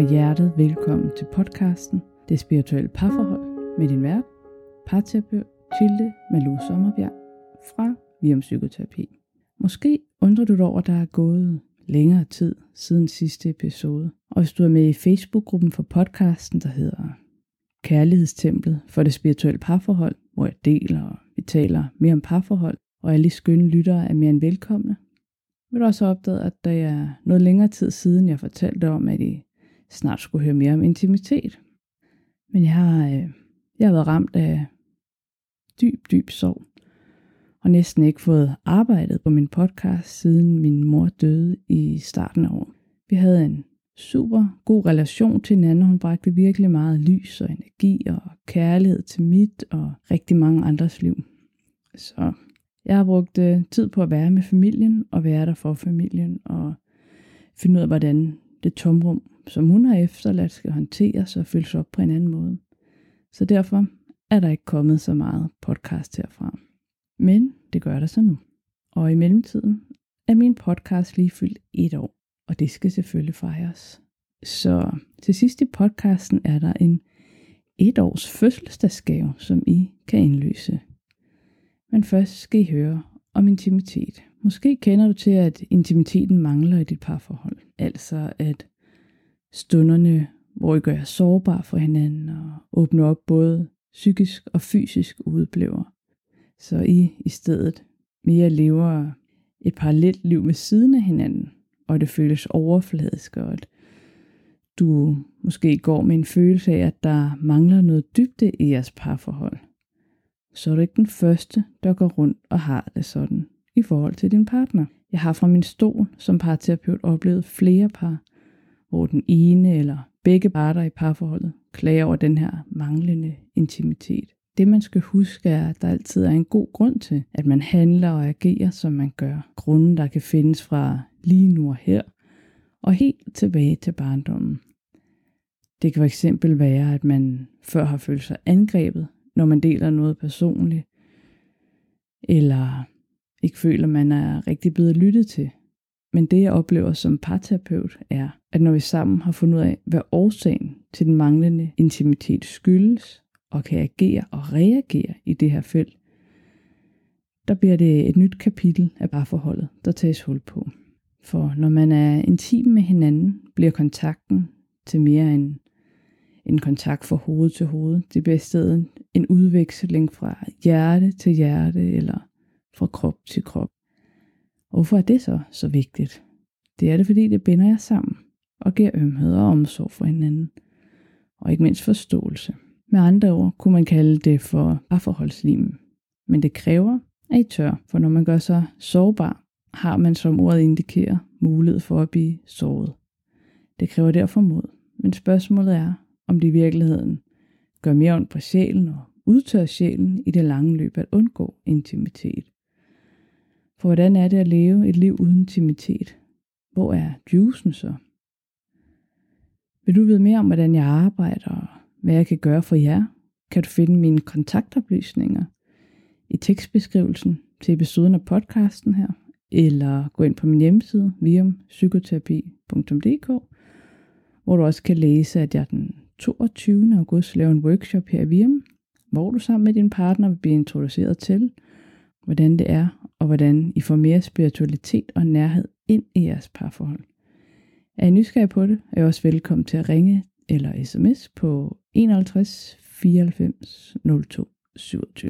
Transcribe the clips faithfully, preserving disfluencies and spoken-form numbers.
fra hjertet velkommen til podcasten Det Spirituelle Parforhold med din vært, parterapeut Tilde Malou Sommerbjerg fra Virum Psykoterapi. Måske undrer du dig over, at der er gået længere tid siden sidste episode. Og hvis du er med i Facebook-gruppen for podcasten, der hedder Kærlighedstemplet for det spirituelle parforhold, hvor jeg deler og vi taler mere om parforhold, og alle skønne lyttere er mere end velkomne, vil du også opdage, at der er noget længere tid siden, jeg fortalte om, at I snart skulle høre mere om intimitet. Men jeg har, øh, jeg har været ramt af dyb, dyb sorg, og næsten ikke fået arbejdet på min podcast, siden min mor døde i starten af året. Vi havde en super god relation til hinanden, og hun bragte virkelig meget lys og energi og kærlighed til mit og rigtig mange andres liv. Så jeg har brugt øh, tid på at være med familien og være der for familien og finde ud af, hvordan det tomrum, som hun har efterladt, skal håndteres og fyldes op på en anden måde. Så derfor er der ikke kommet så meget podcast herfra. Men det gør der så nu. Og i mellemtiden er min podcast lige fyldt et år, og det skal selvfølgelig fejres. Så til sidst i podcasten er der en et års fødselsdagsgave, som I kan indløse. Men først skal I høre om intimitet. Måske kender du til, at intimiteten mangler i dit parforhold. Altså at stunderne, hvor I gør jer sårbar for hinanden og åbner op både psykisk og fysisk, udbliver. Så I i stedet mere lever et parallelt liv ved siden af hinanden, og det føles overfladisk, og at du måske går med en følelse af, at der mangler noget dybde i jeres parforhold. Så er du ikke den første, der går rundt og har det sådan i forhold til din partner. Jeg har fra min stol som parterapeut oplevet flere par, hvor den ene eller begge parter i parforholdet klager over den her manglende intimitet. Det man skal huske er, at der altid er en god grund til, at man handler og agerer, som man gør. Grunden, der kan findes fra lige nu og her, og helt tilbage til barndommen. Det kan fx være, at man før har følt sig angrebet, når man deler noget personligt, eller ikke føler, at man er rigtig blevet lyttet til. Men det jeg oplever som parterapeut er, at når vi sammen har fundet ud af, hvad årsagen til den manglende intimitet skyldes, og kan agere og reagere i det her felt, der bliver det et nyt kapitel af parforholdet, der tages hul på. For når man er intim med hinanden, bliver kontakten til mere end en kontakt fra hoved til hoved. Det bliver i stedet en udveksling fra hjerte til hjerte, eller fra krop til krop. Og hvorfor er det så så vigtigt? Det er det, fordi det binder jer sammen, og giver ømhed og omsorg for hinanden, og ikke mindst forståelse. Med andre ord kunne man kalde det for parforholdslimen. Men det kræver, at I tør, for når man gør sig sårbar, har man, som ordet indikerer, mulighed for at blive såret. Det kræver derfor mod. Men spørgsmålet er, om det i virkeligheden gør mere ondt på sjælen og udtørrer sjælen i det lange løb at undgå intimitet. For hvordan er det at leve et liv uden intimitet? Hvor er juicen så? Vil du vide mere om, hvordan jeg arbejder og hvad jeg kan gøre for jer, kan du finde mine kontaktoplysninger i tekstbeskrivelsen til episoden af podcasten her, eller gå ind på min hjemmeside virum psykoterapi punktum d k, hvor du også kan læse, at jeg den toogtyvende august laver en workshop her i Virum, hvor du sammen med din partner vil blive introduceret til, hvordan det er, og hvordan I får mere spiritualitet og nærhed ind i jeres parforhold. Er I nysgerrige på det, er I også velkommen til at ringe eller sms på enoghalvtreds fireoghalvfems nul to syvogtyve.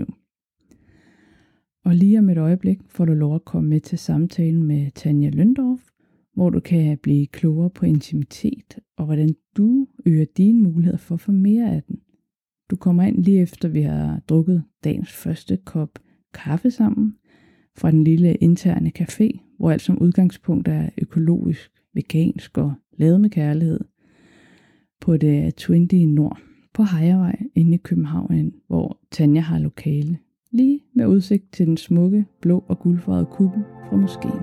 Og lige om et øjeblik får du lov at komme med til samtalen med Tanja Løndorf, hvor du kan blive klogere på intimitet og hvordan du øger dine muligheder for at få mere af den. Du kommer ind lige efter vi har drukket dagens første kop kaffe sammen fra den lille interne café, hvor alt som udgangspunkt er økologisk, vegansk og lavet med kærlighed, på det Twinty Nord på Hejrevej inde i København, hvor Tanja har lokale, lige med udsigt til den smukke, blå og guldfarvede kuppel fra moskeen.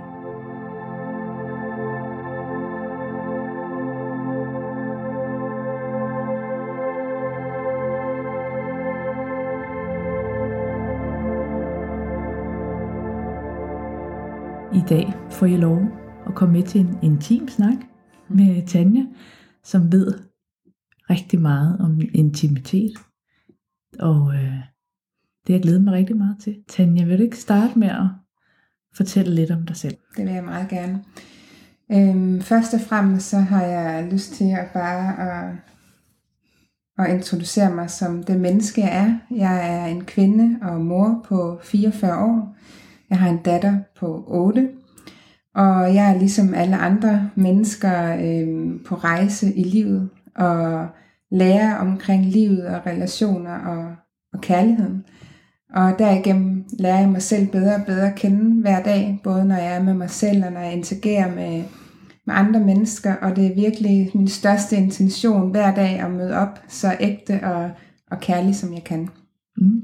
I dag får I lov at komme med til en intim snak med Tanja, som ved rigtig meget om intimitet. Og øh, det har jeg glædet mig rigtig meget til. Tanja, vil du ikke starte med at fortælle lidt om dig selv? Det vil jeg meget gerne. Øhm, først og fremmest så har jeg lyst til at bare at, at introducere mig som det menneske jeg er. Jeg er en kvinde og mor på fireogfyrre år. Jeg har en datter på otte. Og jeg er ligesom alle andre mennesker øhm, på rejse i livet og lærer omkring livet og relationer og, og kærligheden. Og derigennem lærer jeg mig selv bedre og bedre at kende hver dag, både når jeg er med mig selv og når jeg interagerer med, med andre mennesker. Og det er virkelig min største intention hver dag at møde op så ægte og, og kærlig som jeg kan. Mm.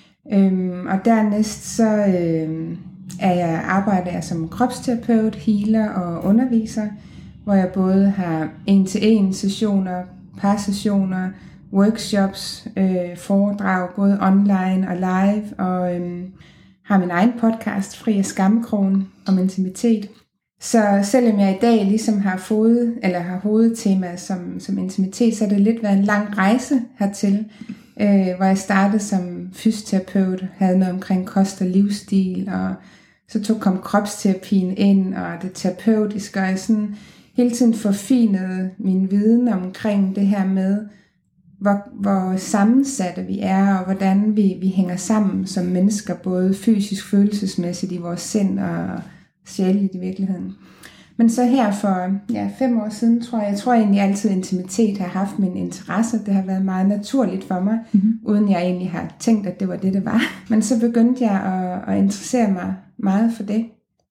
Øhm, og dernæst så øh, er jeg, arbejder jeg som kropsterapeut, healer og underviser, hvor jeg både har en-til-en sessioner, parsessioner, workshops, øh, foredrag, både online og live, og øh, har min egen podcast, Fri af Skammekrogen, om intimitet. Så selvom jeg i dag ligesom har fået, eller har hovedtema som, som intimitet, så har det lidt været en lang rejse hertil, øh, hvor jeg startede som fysioterapeut, havde noget omkring kost og livsstil, og så tog kom kropsterapien ind, og det terapeutiske, og jeg sådan hele tiden forfinede min viden omkring det her med, hvor, hvor sammensatte vi er, og hvordan vi, vi hænger sammen som mennesker, både fysisk, følelsesmæssigt i vores sind og sjæleligt i virkeligheden. Men så her for ja, fem år siden, tror jeg, jeg tror egentlig altid intimitet har haft min interesse. Det har været meget naturligt for mig, mm-hmm. uden jeg egentlig har tænkt, at det var det, det var. Men så begyndte jeg at, at interessere mig meget for det.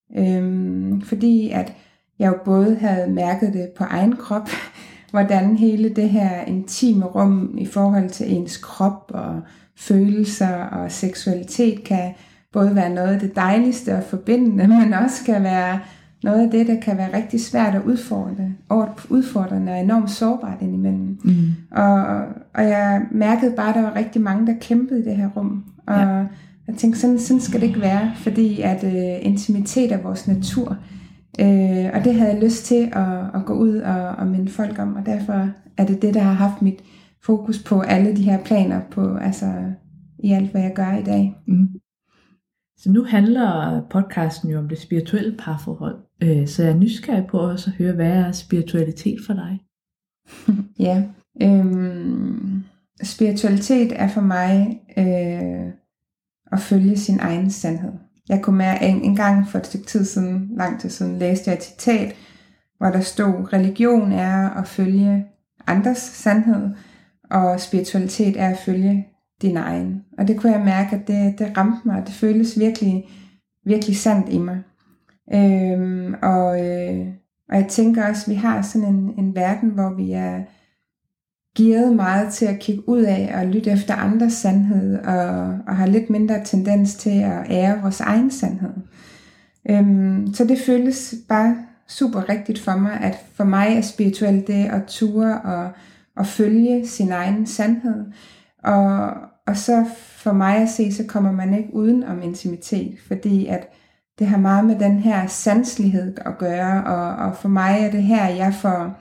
Øhm, fordi at jeg jo både havde mærket det på egen krop, hvordan hele det her intime rum i forhold til ens krop og følelser og seksualitet kan både være noget af det dejligste og forbindende, men også kan være noget af det, der kan være rigtig svært at udfordre, udfordrende og enormt sårbart indimellem. Mm. Og, og jeg mærkede bare, at der var rigtig mange, der kæmpede i det her rum. Og ja. Jeg tænkte, sådan, sådan skal det ikke være, fordi at øh, intimitet er vores natur. Øh, og det havde jeg lyst til at, at gå ud og, og minde folk om, og derfor er det det, der har haft mit fokus på alle de her planer, på, altså i alt, hvad jeg gør i dag. Mm. Så nu handler podcasten jo om det spirituelle parforhold, øh, så jeg er nysgerrig på også at høre, hvad er spiritualitet for dig? Ja, øhm, spiritualitet er for mig øh, at følge sin egen sandhed. Jeg kunne mærke, en, en gang for et stykke tid siden, lang tid siden, læste jeg et citat, hvor der stod, religion er at følge andres sandhed, og spiritualitet er at følge din egen. Og det kunne jeg mærke, at det, det ramte mig, og det føles virkelig, virkelig sandt i mig. Øhm, og, øh, og jeg tænker også, at vi har sådan en, en verden, hvor vi er gearet meget til at kigge ud af og lytte efter andres sandhed, og, og har lidt mindre tendens til at ære vores egen sandhed. Øhm, så det føles bare super rigtigt for mig, at for mig er spirituelt det at ture og, og følge sin egen sandhed. Og, og så for mig at se, så kommer man ikke uden om intimitet, fordi at det har meget med den her sanselighed at gøre, og, og for mig er det her, jeg får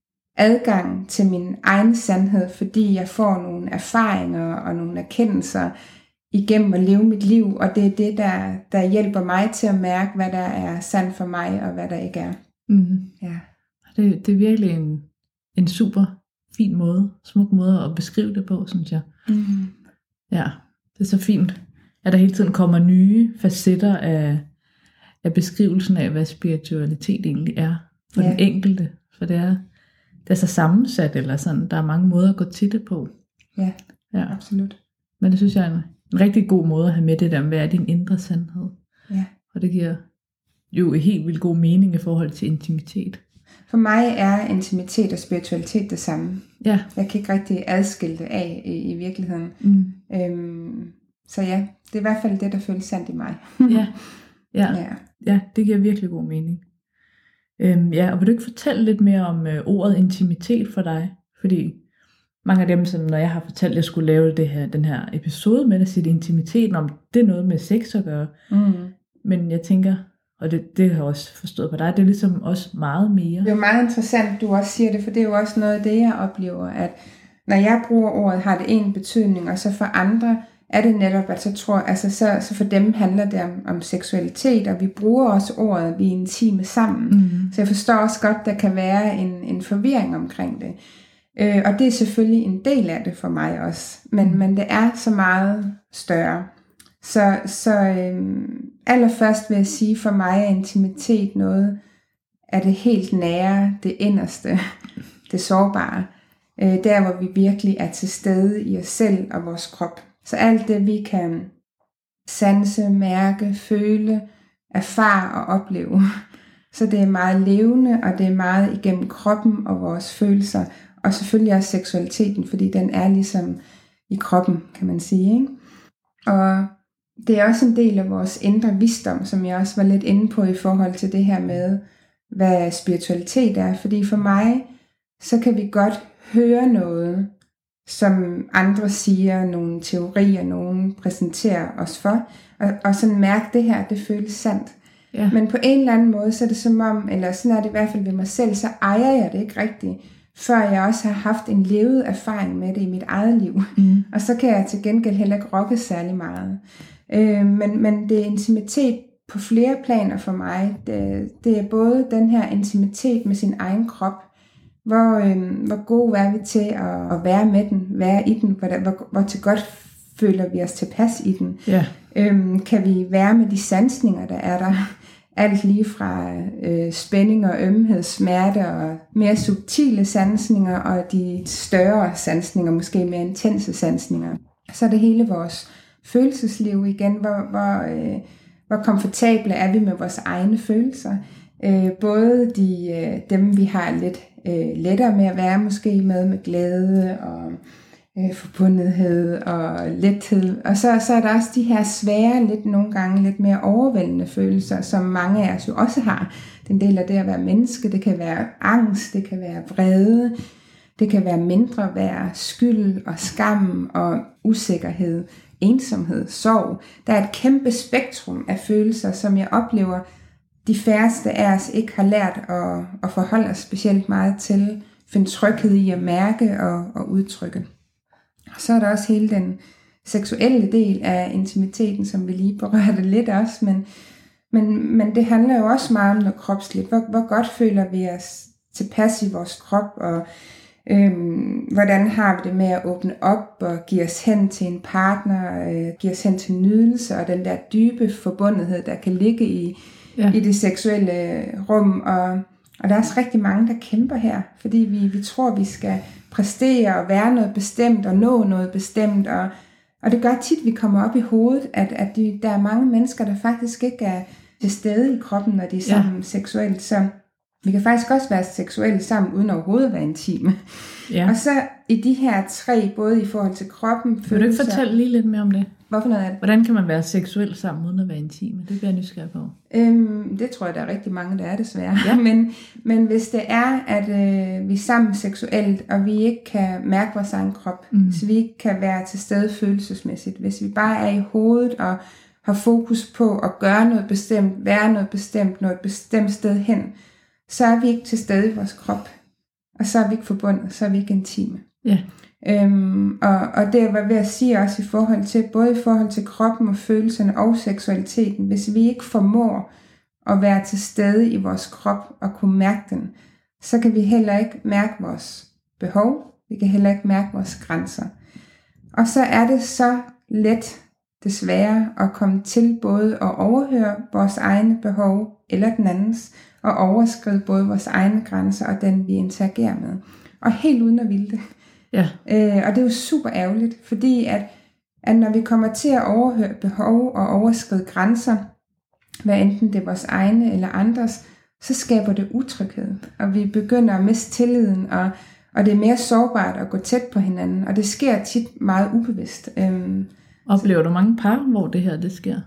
adgang til min egen sandhed, fordi jeg får nogle erfaringer og nogle erkendelser igennem at leve mit liv, og det er det, der, der hjælper mig til at mærke, hvad der er sandt for mig, og hvad der ikke er. Mm. Ja. Det, det er virkelig en, en super fin måde, smuk måde at beskrive det på, synes jeg. Mm. Ja, det er så fint, at der hele tiden kommer nye facetter af, af beskrivelsen af, hvad spiritualitet egentlig er for ja. Den enkelte. For det er, det er så sammensat, eller sådan, der er mange måder at gå til det på. Ja, ja. Absolut. Men det synes jeg er en, en rigtig god måde at have med det der, hvad er din indre sandhed. Ja. Og det giver jo helt vildt god mening i forhold til intimitet. For mig er intimitet og spiritualitet det samme. Ja. Jeg kan ikke rigtig adskille det af i, i virkeligheden. Mm. Øhm, så ja, det er i hvert fald det, der føles sandt i mig. ja. Ja. ja, ja, det giver virkelig god mening. Øhm, ja, og vil du ikke fortælle lidt mere om øh, ordet intimitet for dig? Fordi mange af dem, som når jeg har fortalt, at jeg skulle lave det her, den her episode med at sige intimitet, om det er noget med sex at gøre. Mm. Men jeg tænker, Og det, det har jeg også forstået på dig. Det er ligesom også meget mere. Det er jo meget interessant, du også siger det, for det er jo også noget af det, jeg oplever, at når jeg bruger ordet, har det en betydning, og så for andre er det netop, at så tror, altså så, så for dem handler det om, om seksualitet, og vi bruger også ordet, vi er intime sammen. Mm. Så jeg forstår også godt, der kan være en, en forvirring omkring det. Øh, og det er selvfølgelig en del af det for mig også, men, mm. men det er så meget større. Så, så øh, allerførst vil jeg sige, for mig er intimitet noget af det helt nære, det inderste, det sårbare. Øh, der hvor vi virkelig er til stede i os selv og vores krop. Så alt det vi kan sanse, mærke, føle, erfare og opleve. Så det er meget levende, og det er meget igennem kroppen og vores følelser. Og selvfølgelig også seksualiteten, fordi den er ligesom i kroppen, kan man sige. Ikke? Og det er også en del af vores indre visdom, som jeg også var lidt inde på i forhold til det her med, hvad spiritualitet er. Fordi for mig, så kan vi godt høre noget, som andre siger, nogle teorier, nogen præsenterer os for, og, og sådan mærke det her, det føles sandt. Ja. Men på en eller anden måde, så er det som om, eller sådan er det i hvert fald ved mig selv, så ejer jeg det ikke rigtigt, før jeg også har haft en levet erfaring med det i mit eget liv. Mm. Og så kan jeg til gengæld heller ikke rokke særlig meget. Øh, men, men det er intimitet på flere planer for mig. Det, det er både den her intimitet med sin egen krop, hvor, øh, hvor gode er vi til at, at være med den, være i den, hvor, hvor, hvor til godt føler vi os tilpas i den. Yeah. Øh, kan vi være med de sansninger, der er der? Alt lige fra øh, spænding og ømhed, smerte og mere subtile sansninger, og de større sansninger, måske mere intense sansninger. Så er det hele vores følelsesliv igen, hvor, hvor, øh, hvor komfortable er vi med vores egne følelser. Øh, både de, øh, dem, vi har lidt øh, lettere med at være måske med, med glæde og øh, forbundethed og lethed. Og så, så er der også de her svære, lidt nogle gange lidt mere overvældende følelser, som mange af os jo også har. Det er en del af det at være menneske. Det kan være angst, det kan være vrede, det kan være mindre værd, skyld og skam og usikkerhed, ensomhed, sorg. Der er et kæmpe spektrum af følelser, som jeg oplever, de færreste af os ikke har lært at, at forholde os specielt meget til, finde tryghed i at mærke og, og udtrykke. Og så er der også hele den seksuelle del af intimiteten, som vi lige berørte lidt også, men, men, men det handler jo også meget om noget kropsligt. Hvor, hvor godt føler vi os tilpas i vores krop, og øhm, hvordan har vi det med at åbne op og give os hen til en partner, øh, give os hen til nydelse og den der dybe forbundethed, der kan ligge i, ja. i det seksuelle rum. Og, og der er også rigtig mange, der kæmper her, fordi vi, vi tror, vi skal præstere og være noget bestemt og nå noget bestemt, og, og det gør tit, at vi kommer op i hovedet, at, at de, der er mange mennesker, der faktisk ikke er til stede i kroppen, når de er sammen ja. seksuelt, så vi kan faktisk også være seksuelle sammen, uden overhovedet at være intime. Ja. Og så i de her tre, både i forhold til kroppen, følelser... Vil du ikke fortælle lige lidt mere om det? Hvorfor noget af det? Hvordan kan man være seksuel sammen, uden at være intime? Det bliver jeg nysgerrig på. Øhm, det tror jeg, der er rigtig mange, der er desværre. Ja. men, men hvis det er, at øh, vi er sammen seksuelt, og vi ikke kan mærke vores egen krop, mm. hvis vi ikke kan være til stede følelsesmæssigt, hvis vi bare er i hovedet og har fokus på at gøre noget bestemt, være noget bestemt, noget bestemt sted hen, så er vi ikke til stede i vores krop, og så er vi ikke forbundet, så er vi ikke intime. Ja. Øhm, og, og det var ved at sige også i forhold til, både i forhold til kroppen og følelserne og seksualiteten, hvis vi ikke formår at være til stede i vores krop og kunne mærke den, så kan vi heller ikke mærke vores behov, vi kan heller ikke mærke vores grænser. Og så er det så let, desværre, at komme til både at overhøre vores egne behov eller den andens, og overskride både vores egne grænser og den, vi interagerer med. Og helt uden at ville det. Ja. Øh, og det er jo super ærgerligt, fordi at, at når vi kommer til at overhøre behov og overskride grænser, hvad enten det er vores egne eller andres, så skaber det utryghed. Og vi begynder at miste tilliden, og, og det er mere sårbart at gå tæt på hinanden. Og det sker tit meget ubevidst. Øhm, Oplever du mange par, hvor det her det sker?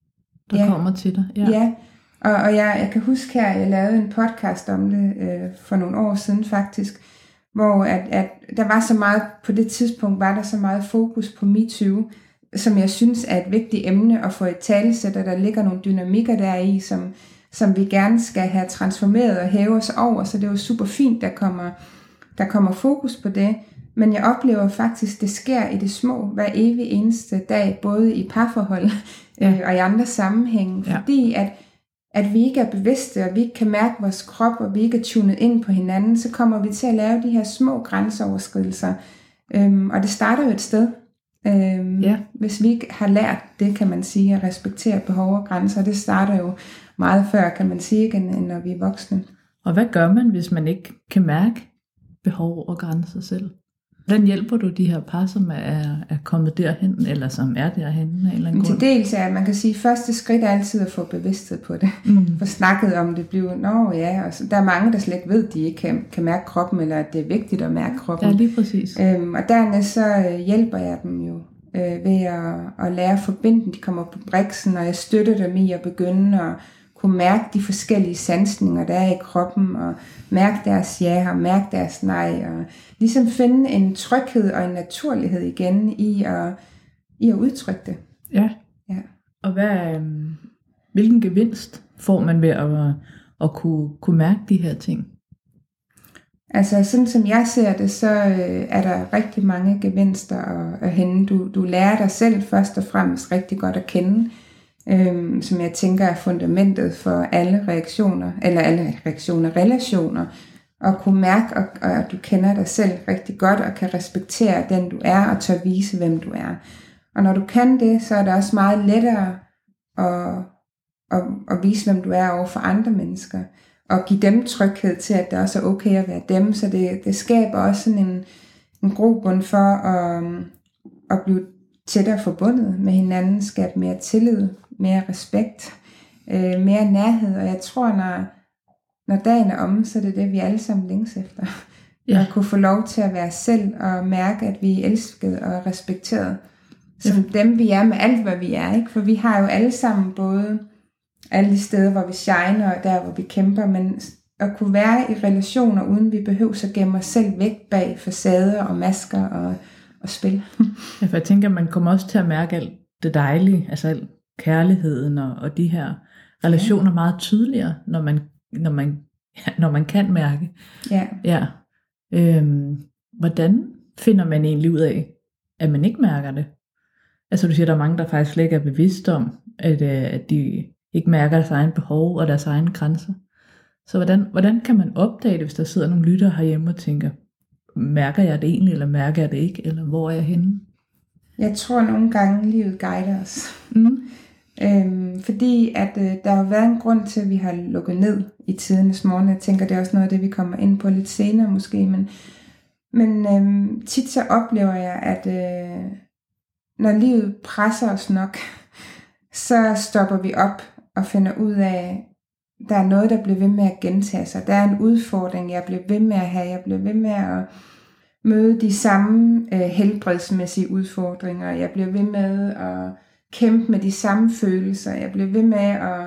Der ja. kommer til dig? Ja. ja. Og, og jeg, jeg kan huske her, jeg lavede en podcast om det øh, for nogle år siden faktisk, hvor at, at der var så meget, på det tidspunkt var der så meget fokus på MeToo, som jeg synes er et vigtigt emne at få et talesæt, og der ligger nogle dynamikker der i, som, som vi gerne skal have transformeret og hæve os over, så det er jo super fint, der kommer, der kommer fokus på det. Men jeg oplever faktisk, det sker i det små hver evig eneste dag, både i parforhold ja. øh, og i andre sammenhænge, ja. fordi at, at vi ikke er bevidste, og vi ikke kan mærke vores krop, og vi ikke er tunet ind på hinanden, så kommer vi til at lave de her små grænseoverskridelser. Øhm, og det starter jo et sted. Øhm, ja. Hvis vi ikke har lært det, kan man sige, at respektere behov og grænser, det starter jo meget før, kan man sige, end når vi er voksne. Og hvad gør man, hvis man ikke kan mærke behov og grænser selv? Hvordan hjælper du de her par, som er, er kommet derhen, eller som er derhen af en eller anden grund? Til dels er, man kan sige, at første skridt er altid at få bevidsthed på det. Mm. Få snakket om det, bliver, nå ja, og så, der er mange, der slet ikke ved, at de ikke kan, kan mærke kroppen, eller at det er vigtigt at mærke kroppen. Ja, lige præcis. Øhm, og dernæst så hjælper jeg dem jo øh, ved at, at lære at forbinde dem. De kommer på briksen, og jeg støtter dem i at begynde at kunne mærke de forskellige sansninger, der er i kroppen, og mærke deres ja, og mærke deres nej, og ligesom finde en tryghed og en naturlighed igen i at, i at udtrykke det. Ja. ja. Og hvad, hvilken gevinst får man ved at, at kunne, kunne mærke de her ting? Altså sådan som jeg ser det, så er der rigtig mange gevinster at, at hente. Du, du lærer dig selv først og fremmest rigtig godt at kende, Øhm, som jeg tænker er fundamentet for alle reaktioner, eller alle reaktioner, relationer, og kunne mærke, og, og at du kender dig selv rigtig godt, og kan respektere den du er, og tør vise hvem du er. Og når du kan det, så er det også meget lettere at, at, at vise hvem du er over for andre mennesker, og give dem tryghed til, at det også er okay at være dem, så det, det skaber også sådan en, en grobund for at, at blive tættere forbundet med hinanden, skabe mere tillid, mere respekt, øh, mere nærhed, og jeg tror, når, når dagen er omme, så er det det, vi alle sammen længes efter. Ja. At kunne få lov til at være selv, og mærke, at vi er elsket og respekteret, som ja. Dem vi er med alt, hvad vi er, ikke? For vi har jo alle sammen både alle de steder, hvor vi shiner, og der, hvor vi kæmper, men at kunne være i relationer, uden vi behøver at gemme os selv væk bag facader og masker og, og spil. Ja, for jeg tænker, man kommer også til at mærke alt det dejlige, altså alt kærligheden og, og de her relationer ja. Meget tydeligere, når man, når man, når man kan mærke. Ja. Ja. Øhm, hvordan finder man egentlig ud af, at man ikke mærker det? Altså du siger, der er mange, der faktisk slet ikke er bevidste om, at, at de ikke mærker deres egen behov og deres egne grænser. Så hvordan, hvordan kan man opdage det, hvis der sidder nogle lyttere herhjemme og tænker, mærker jeg det egentlig, eller mærker jeg det ikke, eller hvor er jeg henne? Jeg tror nogle gange, livet guider os. Mm. Øhm, fordi at øh, der har været en grund til, at vi har lukket ned i tidernes morgen. Jeg tænker, det er også noget af det, vi kommer ind på lidt senere måske. Men, men øhm, tit så oplever jeg, at øh, når livet presser os nok, så stopper vi op og finder ud af, der er noget, der bliver ved med at gentage sig. Der er en udfordring, jeg bliver ved med at have. Jeg bliver ved med at møde de samme øh, helbredsmæssige udfordringer. Jeg bliver ved med at kæmpe med de samme følelser. Jeg bliver ved med at,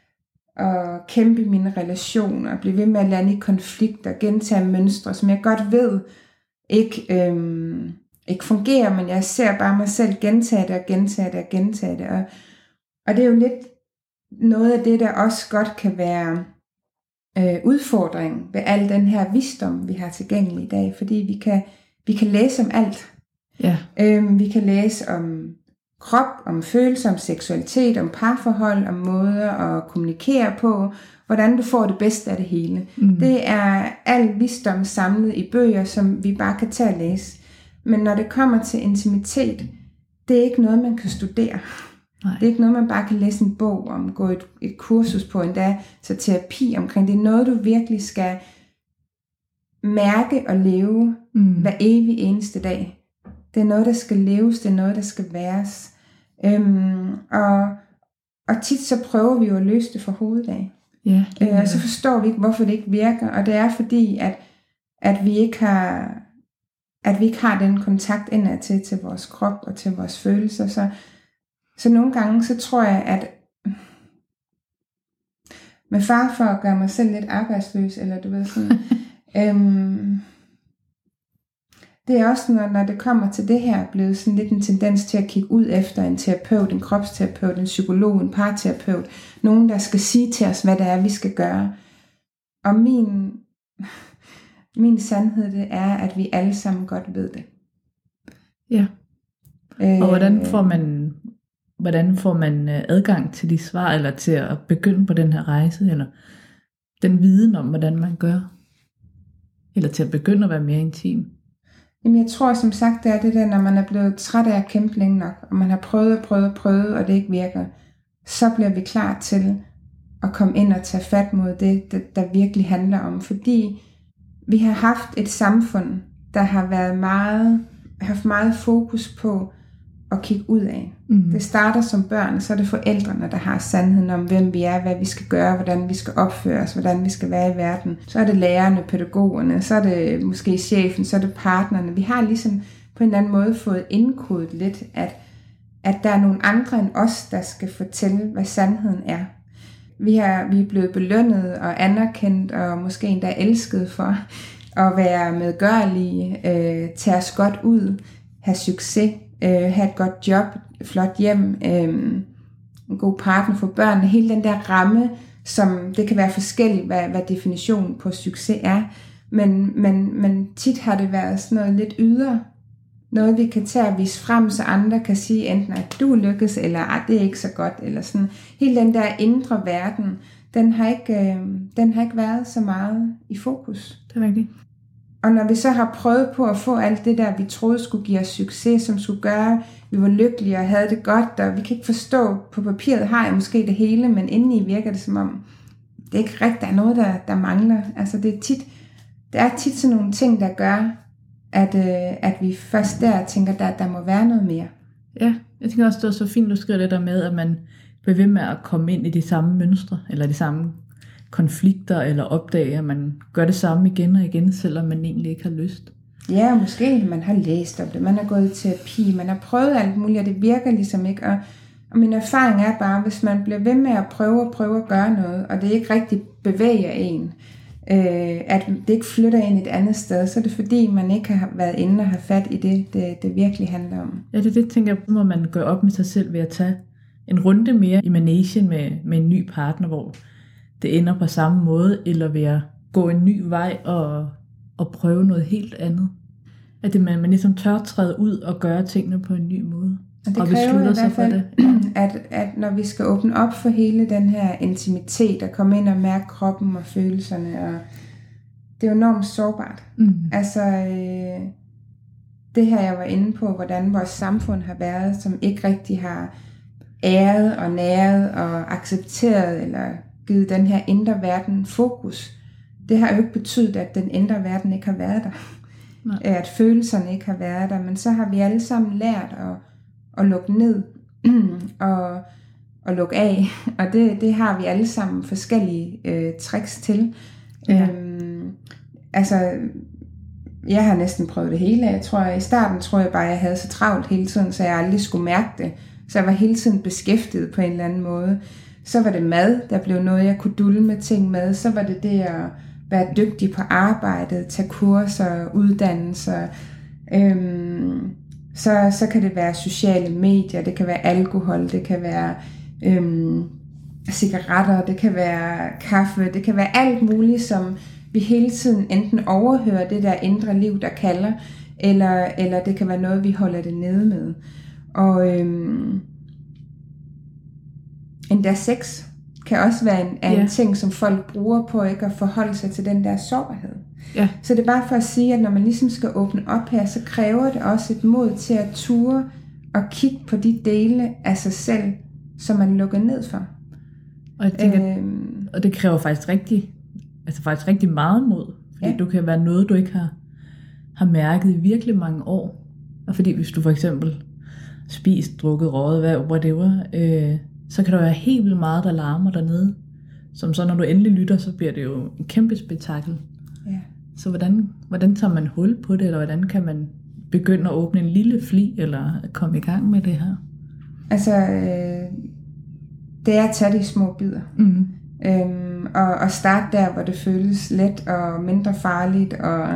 at kæmpe i mine relationer. Jeg bliver ved med at lande i konflikter, gentage mønstre, som jeg godt ved ikke, øhm, ikke fungerer, men jeg ser bare mig selv gentage det og gentage det og gentage det. Og, og det er jo lidt noget af det, der også godt kan være øh, udfordring ved al den her visdom, vi har tilgængelig i dag, fordi vi kan, vi kan læse om alt. Ja. Øhm, vi kan læse om krop, om følelser, om seksualitet, om parforhold, om måder at kommunikere på, hvordan du får det bedste af det hele. Mm. Det er al visdom samlet i bøger, som vi bare kan tage og læse. Men når det kommer til intimitet, det er ikke noget, man kan studere. Nej. Det er ikke noget, man bare kan læse en bog om, gå et, et kursus på, endda så terapi omkring. Det er noget, du virkelig skal mærke og leve mm. hver evig eneste dag. Det er noget, der skal leves, det er noget, der skal væres. Øhm, og, og tit så prøver vi jo at løse det fra hovedet af. Ja, øh, og så forstår vi ikke, hvorfor det ikke virker. Og det er fordi, at, at, vi ikke har, at vi ikke har den kontakt indad til, til vores krop og til vores følelser. Så, så nogle gange, så tror jeg, at med far for at gøre mig selv lidt arbejdsløs, eller du ved sådan, øhm, det er også, når, når det kommer til det her, blevet sådan lidt en tendens til at kigge ud efter en terapeut, en kropsterapeut, en psykolog, en parterapeut. Nogen, der skal sige til os, hvad det er, vi skal gøre. Og min, min sandhed, det er, at vi alle sammen godt ved det. Ja. Og hvordan får man, hvordan får man adgang til de svar, eller til at begynde på den her rejse, eller den viden om, hvordan man gør? Eller til at begynde at være mere intim? Jamen jeg tror som sagt, det er det der, når man er blevet træt af at kæmpe længe nok, og man har prøvet og prøvet og prøvet, og det ikke virker, så bliver vi klar til at komme ind og tage fat mod det, der virkelig handler om. Fordi vi har haft et samfund, der har været meget, haft meget fokus på at kigge ud af. Mm. Det starter som børn, så er det forældrene, der har sandheden om, hvem vi er, hvad vi skal gøre, hvordan vi skal opføre os, hvordan vi skal være i verden. Så er det lærerne, pædagogerne, så er det måske chefen, så er det partnerne. Vi har ligesom på en eller anden måde fået indkodet lidt, at, at der er nogle andre end os, der skal fortælle, hvad sandheden er. Vi, har, vi er blevet belønnet og anerkendt og måske endda elsket for at være medgørlige, øh, tage os godt ud, have succes, øh, have et godt job, flot hjem, øh, en god partner for børnene. Hele den der ramme, som det kan være forskelligt, hvad, hvad definitionen på succes er. Men, men, men tit har det været sådan noget lidt ydre. Noget vi kan tage og vise frem, så andre kan sige enten, at du lykkes, eller at det er ikke så godt. Eller sådan. Hele den der indre verden, den har, ikke, øh, den har ikke været så meget i fokus. Det er rigtigt. Og når vi så har prøvet på at få alt det der, vi troede skulle give os succes, som skulle gøre, vi var lykkelige og havde det godt, og vi kan ikke forstå, på papiret har jeg måske det hele, men indeni virker det som om, det er ikke rigtigt, der er noget, der, der mangler. Altså det er tit, det er tit sådan nogle ting, der gør, at, øh, at vi først der tænker, der, der må være noget mere. Ja, jeg tænker også, det var så fint, du skriver det der med, at man bliver ved med at komme ind i de samme mønstre, eller de samme konflikter, eller opdage, at man gør det samme igen og igen, selvom man egentlig ikke har lyst. Ja, måske man har læst om det, man har gået i terapi, man har prøvet alt muligt, og det virker ligesom ikke. Og, og min erfaring er bare, hvis man bliver ved med at prøve og prøve at gøre noget, og det ikke rigtig bevæger en, øh, at det ikke flytter ind et andet sted, så er det fordi, man ikke har været inde og have fat i det, det, det virkelig handler om. Ja, det er det, tænker jeg, må man gøre op med sig selv ved at tage en runde mere i managen med, med en ny partner, hvor det ender på samme måde, eller ved at gå en ny vej og, og prøve noget helt andet. At det, man, man ligesom tør træde ud og gøre tingene på en ny måde. Og det og kræver i hvert fald, det. at, at når vi skal åbne op for hele den her intimitet, og komme ind og mærke kroppen og følelserne, og det er jo enormt sårbart. Mm. Altså, øh, det her jeg var inde på, hvordan vores samfund har været, som ikke rigtig har æret og næret og accepteret, eller givet den her indre verden fokus. Det har jo ikke betydet, at den indre verden ikke har været der. Nej. At følelserne ikke har været der, men så har vi alle sammen lært at, at lukke ned og, og lukke af, og det, det har vi alle sammen forskellige øh, tricks til. Ja. Øhm, altså, jeg har næsten prøvet det hele. Jeg tror, i starten tror jeg bare, at jeg havde så travlt hele tiden, så jeg aldrig skulle mærke det. Så jeg var hele tiden beskæftiget på en eller anden måde. Så var det mad, der blev noget, jeg kunne dulme med ting med. Så var det det at være dygtig på arbejdet, tage kurser, uddannelser. Øhm, så, så kan det være sociale medier, det kan være alkohol, det kan være øhm, cigaretter, det kan være kaffe, det kan være alt muligt, som vi hele tiden enten overhører det der indre liv, der kalder, eller, eller det kan være noget, vi holder det nede med. Og øhm, endda sex kan også være en, en ja. ting, som folk bruger på ikke at forholde sig til den der sårbarhed. Ja. Så det er bare for at sige, at når man ligesom skal åbne op her, så kræver det også et mod til at ture og kigge på de dele af sig selv, som man lukker ned for. Og, jeg tænker, øhm, og det kræver faktisk rigtig, altså faktisk rigtig meget mod, fordi ja. du kan være noget, du ikke har, har mærket i virkelig mange år. Og fordi hvis du for eksempel spist, drukket, røget, whatever, øh, så kan der være helt vildt meget, der larmer dernede. Som så, når du endelig lytter, så bliver det jo en kæmpe spektakel. Ja. Så hvordan, hvordan tager man hul på det, eller hvordan kan man begynde at åbne en lille fli, eller komme i gang med det her? Altså, øh, det er at tage de små bidder. Mm. Øhm, og, og starte der, hvor det føles let og mindre farligt, og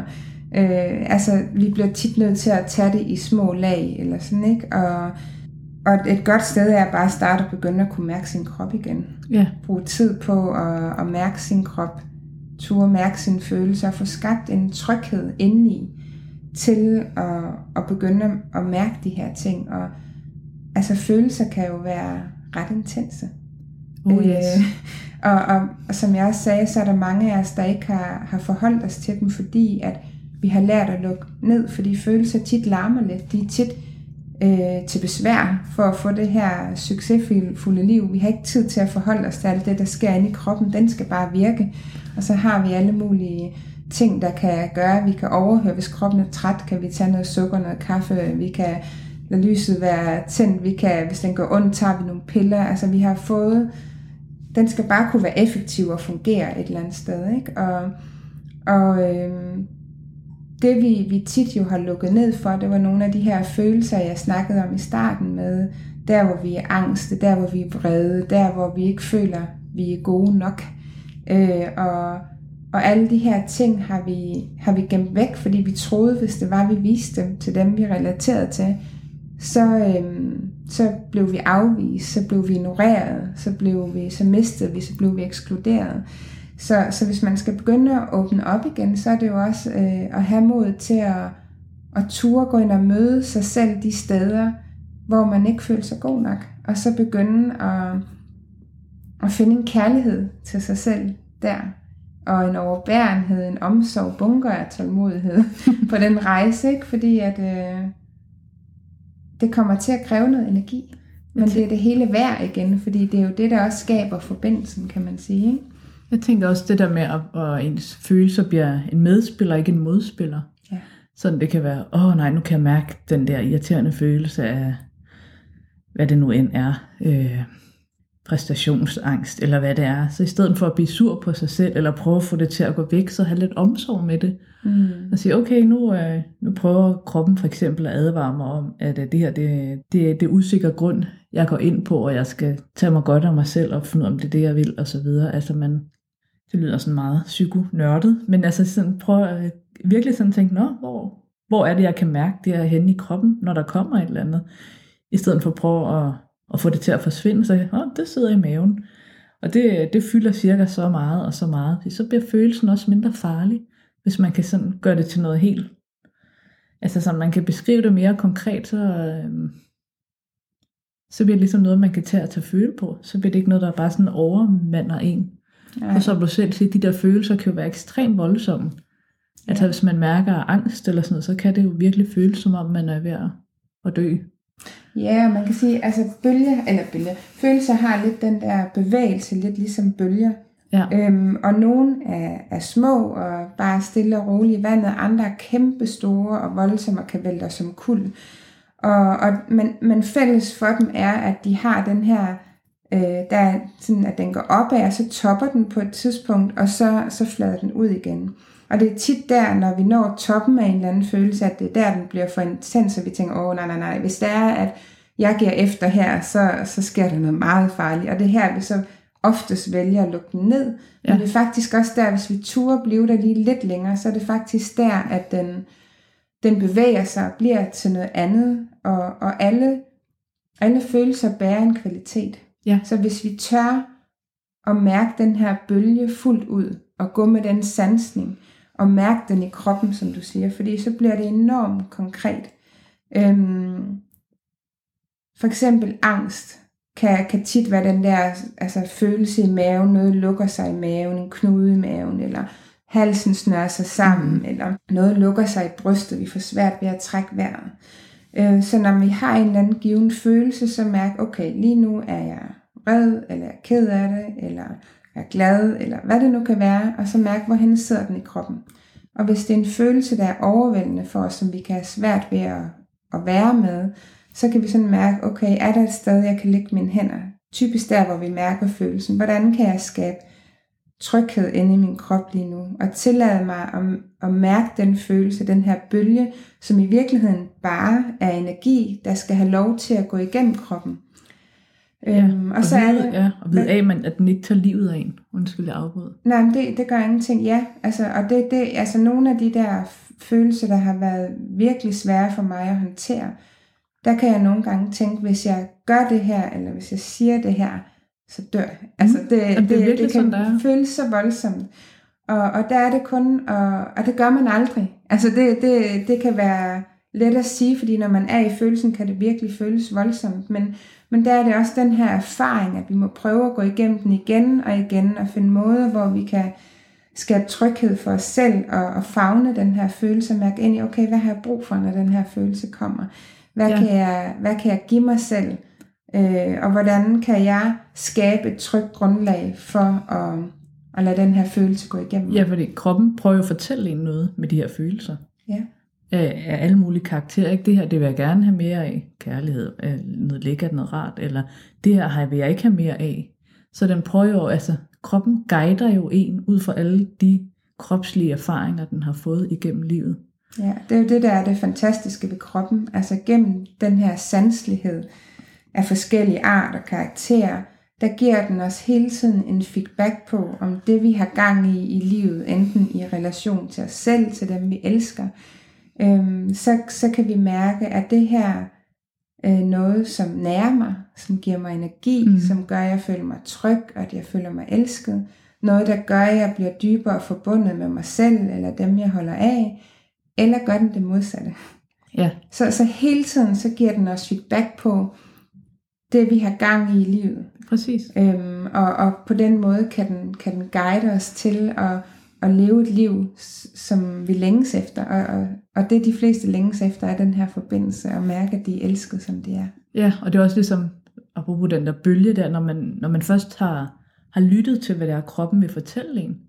Øh, altså, vi bliver tit nødt til at tage det i små lag, eller sådan, ikke? Og, og et godt sted er bare at starte og begynde at kunne mærke sin krop igen. Ja. Bruge tid på at, at mærke sin krop, turde mærke sine følelser, og få skabt en tryghed indeni, til at, at begynde at mærke de her ting. Og altså, følelser kan jo være ret intense. Oh, yes. øh, og, og, og som jeg også sagde, så er der mange af os, der ikke har, har forholdt os til dem, fordi at vi har lært at lukke ned, fordi følelser tit larmer lidt. De er tit øh, til besvær for at få det her succesfulde liv. Vi har ikke tid til at forholde os til alt det, der sker inde i kroppen. Den skal bare virke. Og så har vi alle mulige ting, der kan gøre, vi kan overhøre. Hvis kroppen er træt, kan vi tage noget sukker, noget kaffe. Vi kan lade lyset være tændt. Vi kan, hvis den går ondt, tager vi nogle piller. Altså, vi har fået... Den skal bare kunne være effektiv og fungere et eller andet sted, ikke? Og, og øhm, det vi, vi tit jo har lukket ned for, det var nogle af de her følelser, jeg snakkede om i starten med, der hvor vi er angste, der hvor vi er vrede, der hvor vi ikke føler, vi er gode nok. Øh, og, og alle de her ting har vi, har vi gemt væk, fordi vi troede, hvis det var, vi viste dem til dem, vi relaterede til, så, øhm, så blev vi afvist, så blev vi ignoreret, så, blev vi, så mistede vi, så blev vi ekskluderet. Så, så hvis man skal begynde at åbne op igen, så er det jo også øh, at have mod til at, at ture gå ind og møde sig selv de steder, hvor man ikke føler sig god nok. Og så begynde at, at finde en kærlighed til sig selv der. Og en overbærenhed, en omsorg, bunker af tålmodighed på den rejse, ikke? Fordi at øh, det kommer til at kræve noget energi. Men det er det hele værd igen, fordi det er jo det, der også skaber forbindelsen, kan man sige, ikke? Jeg tænker også det der med, at, at ens følelser bliver en medspiller, ikke en modspiller. Ja. Sådan det kan være, åh oh, nej, nu kan jeg mærke den der irriterende følelse af, hvad det nu end er, øh, præstationsangst, eller hvad det er. Så i stedet for at blive sur på sig selv, eller prøve at få det til at gå væk, så have lidt omsorg med det. Mm. Og sige, okay, nu, øh, nu prøver kroppen for eksempel at advare mig om, at øh, det her, det, det, det er usikker grund, jeg går ind på, og jeg skal tage mig godt af mig selv, og finde ud af, om det er det, jeg vil, og så videre. Altså man, det lyder sådan meget psykonørdet, men altså sådan, prøv at virkelig sådan tænke, nå, hvor, hvor er det, jeg kan mærke det her henne i kroppen, når der kommer et eller andet, i stedet for at prøve at, at få det til at forsvinde, så åh, det sidder i maven, og det, det fylder cirka så meget og så meget, så bliver følelsen også mindre farlig, hvis man kan sådan gøre det til noget helt, altså sådan man kan beskrive det mere konkret, så, øhm, så bliver det ligesom noget, man kan tage og tage føle på, så bliver det ikke noget, der bare sådan overmander en. Ja. Og som du selv siger, de der følelser kan jo være ekstremt voldsomme. Ja. Altså hvis man mærker angst eller sådan noget, så kan det jo virkelig føles som om man er ved at dø. Ja, man kan sige, altså bølger, eller bølger, følelser har lidt den der bevægelse, lidt ligesom bølger. Ja. Øhm, og nogle er, er små og bare stille og rolige i vandet, andre er kæmpe store og voldsomme og kan vælte os som kuld. Og, og, men, men fælles for dem er, at de har den her, øh, der er sådan, at den går opad, og så topper den på et tidspunkt, og så, så flader den ud igen. Og det er tit der, når vi når toppen af en eller anden følelse, at det er der, den bliver for intens, så vi tænker, åh nej, nej, nej, hvis det er, at jeg giver efter her, så, så sker der noget meget farligt. Og det her, vi så oftest vælger at lukke den ned. Ja. Men det er faktisk også der, hvis vi turer blive der lige lidt længere, så er det faktisk der, at den, den bevæger sig og bliver til noget andet. Og, og alle, alle følelser bærer en kvalitet. Ja. Så hvis vi tør at mærke den her bølge fuldt ud, og gå med den sansning, og mærke den i kroppen, som du siger, fordi så bliver det enormt konkret. Øhm, for eksempel angst kan, kan tit være den der altså, følelse i maven, noget lukker sig i maven, en knude i maven, eller halsen snører sig sammen, mm. eller noget lukker sig i brystet, vi får svært ved at trække vejret. Øh, så når vi har en eller anden given følelse, så mærk, okay, lige nu er jeg vred, eller jeg er ked af det, eller jeg er glad, eller hvad det nu kan være, og så mærk, hvorhen sidder den i kroppen. Og hvis det er en følelse, der er overvældende for os, som vi kan have svært ved at, at være med, så kan vi sådan mærke, okay, er der et sted, jeg kan lægge mine hænder? Typisk der, hvor vi mærker følelsen. Hvordan kan jeg skabe tryghed inde i min krop lige nu? Og tillade mig at, at mærke den følelse, den her bølge, som i virkeligheden bare er energi, der skal have lov til at gå igennem kroppen. Ja, øhm, og, og, så vide, er det, ja, og vide af, man, at den ikke tager livet af en. Undskyld, jeg afbryder. Nej, men det, det gør ingenting, ja. Altså, og det, det, altså nogle af de der følelser, der har været virkelig svære for mig at håndtere, der kan jeg nogle gange tænke, hvis jeg gør det her, eller hvis jeg siger det her, så dør jeg. Altså det, det, det, det, det kan sådan, føles så voldsomt. Og, og der er det kun, og, og det gør man aldrig. Altså det, det, det kan være let at sige, fordi når man er i følelsen, kan det virkelig føles voldsomt. Men, men der er det også den her erfaring, at vi må prøve at gå igennem den igen og igen, og finde måder, hvor vi kan skabe tryghed for os selv, og, og favne den her følelse, og mærke ind i, okay, hvad har jeg brug for, når den her følelse kommer? Hvad, ja. kan, jeg, hvad kan jeg give mig selv? Øh, og hvordan kan jeg skabe et trygt grundlag for at, at lade den her følelse gå igennem? Ja, fordi kroppen prøver at fortælle en noget med de her følelser. Ja. Af, af alle mulige karakterer. Ikke? Det her, det vil jeg gerne have mere af. Kærlighed, noget lækkert, noget rart. Eller det her vil jeg ikke have mere af. Så den prøver jo, altså kroppen guider jo en ud fra alle de kropslige erfaringer, den har fået igennem livet. Ja, det er jo det, der er det fantastiske ved kroppen. Altså gennem den her sanselighed af forskellige art og karakterer, der giver den os hele tiden en feedback på, om det vi har gang i i livet, enten i relation til os selv, til dem vi elsker, øhm, så, så kan vi mærke, at det her er noget, som nærer mig, som giver mig energi, mm. som gør, at jeg føler mig tryg, og at jeg føler mig elsket. Noget, der gør, at jeg bliver dybere forbundet med mig selv, eller dem jeg holder af, eller gør den det modsatte. Ja. Så, så hele tiden, så giver den os feedback på det, vi har gang i i livet. Præcis. Øhm, og, og på den måde kan den, kan den guide os til at, at leve et liv, som vi længes efter. Og, og, og det, de fleste længes efter, er den her forbindelse, og mærke, at de er elsket, som de er. Ja, og det er også ligesom, apropos den der bølge der, når man, når man først har, har lyttet til, hvad det er, kroppen vil fortælle en,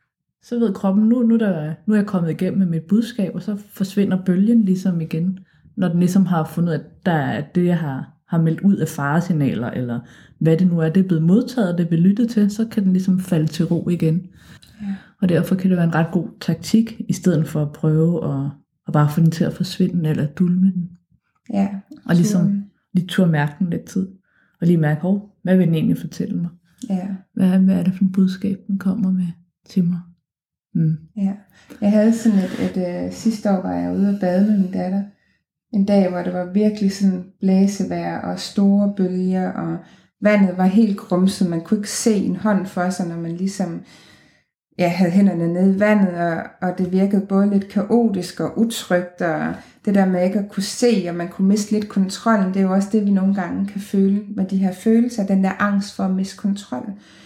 så ved kroppen, nu, nu, der, nu er jeg kommet igennem med mit budskab, og så forsvinder bølgen ligesom igen, når den ligesom har fundet, at der er det, jeg har, har meldt ud af faresignaler, eller hvad det nu er, det er blevet modtaget, det er blevet lyttet til, så kan den ligesom falde til ro igen. Ja. Og derfor kan det være en ret god taktik, i stedet for at prøve at, at bare få den til at forsvinde, eller dulme den. Ja. Og ligesom lige turde mærke den lidt tid, og lige mærke, hov, hvad vil den egentlig fortælle mig? Ja. Hvad, hvad er det for en budskab, den kommer med til mig? Mm. Ja, jeg havde sådan et, et uh, sidste år var jeg ude og bade med min datter. En dag, hvor det var virkelig sådan blæsevejr og store bølger, og vandet var helt grumset. Man kunne ikke se en hånd for sig, når man ligesom ja, havde hænderne nede i vandet, og, og det virkede både lidt kaotisk og utrygt, og det der med ikke at kunne se, og man kunne miste lidt kontrollen, det er jo også det, vi nogle gange kan føle med de her følelser, den der angst for at miste kontrol.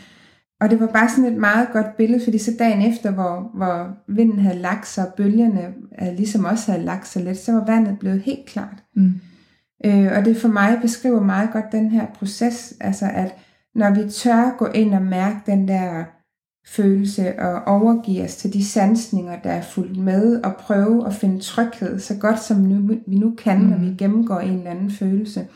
Og det var bare sådan et meget godt billede, fordi så dagen efter, hvor, hvor vinden havde lagt sig, og bølgerne ligesom også havde lagt sig lidt, så var vandet blevet helt klart. Mm. Øh, og det for mig beskriver meget godt den her proces, altså at når vi tør gå ind og mærke den der følelse, og overgive os til de sansninger, der er fulgt med, og prøve at finde tryghed, så godt som nu, vi nu kan, mm. når vi gennemgår en eller anden følelse,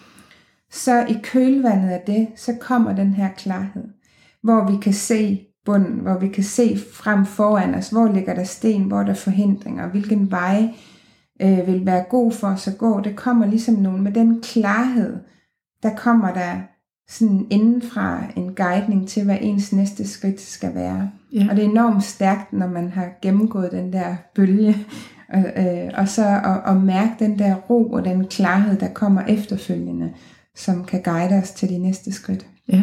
så i kølvandet af det, så kommer den her klarhed, hvor vi kan se bunden, hvor vi kan se frem foran os, hvor ligger der sten, hvor der er forhindringer, hvilken vej øh, vil være god for os at gå. Det kommer ligesom nogen med den klarhed, der kommer der sådan indenfra en guidning til, hvad ens næste skridt skal være. Ja. Og det er enormt stærkt, når man har gennemgået den der bølge, og, øh, og så at, at mærke den der ro og den klarhed, der kommer efterfølgende, som kan guide os til de næste skridt. Ja.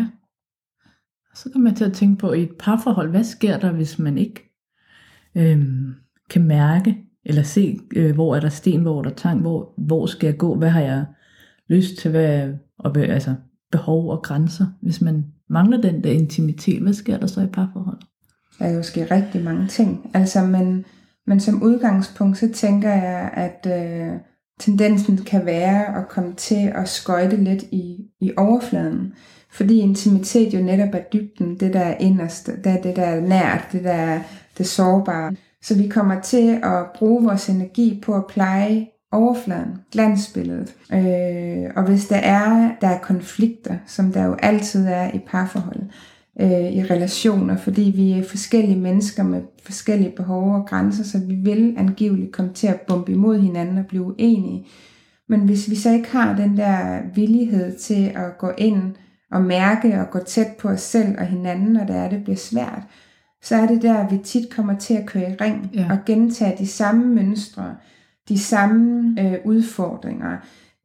Så kan man til at tænke på i et parforhold, hvad sker der, hvis man ikke øhm, kan mærke, eller se, øh, hvor er der sten, hvor er der tang, hvor, hvor skal jeg gå, hvad har jeg lyst til, hvad, og, altså behov og grænser. Hvis man mangler den der intimitet, hvad sker der så i parforhold? Der er jo sket rigtig mange ting. Altså, men, men som udgangspunkt, så tænker jeg, at øh, tendensen kan være at komme til at skøjte lidt i, i overfladen. Fordi intimitet jo netop er dybden, det der er inderst, det er det der er nært, det der er det sårbare. Så vi kommer til at bruge vores energi på at pleje overfladen, glansbilledet. Øh, og hvis der er, der er konflikter, som der jo altid er i parforhold, øh, i relationer, fordi vi er forskellige mennesker med forskellige behov og grænser, så vi vil angiveligt komme til at bombe imod hinanden og blive uenige. Men hvis vi så ikke har den der villighed til at gå ind og mærke og gå tæt på os selv og hinanden, når det er, det bliver svært, så er det der, vi tit kommer til at køre i ring Ja. og gentage de samme mønstre, de samme øh, udfordringer.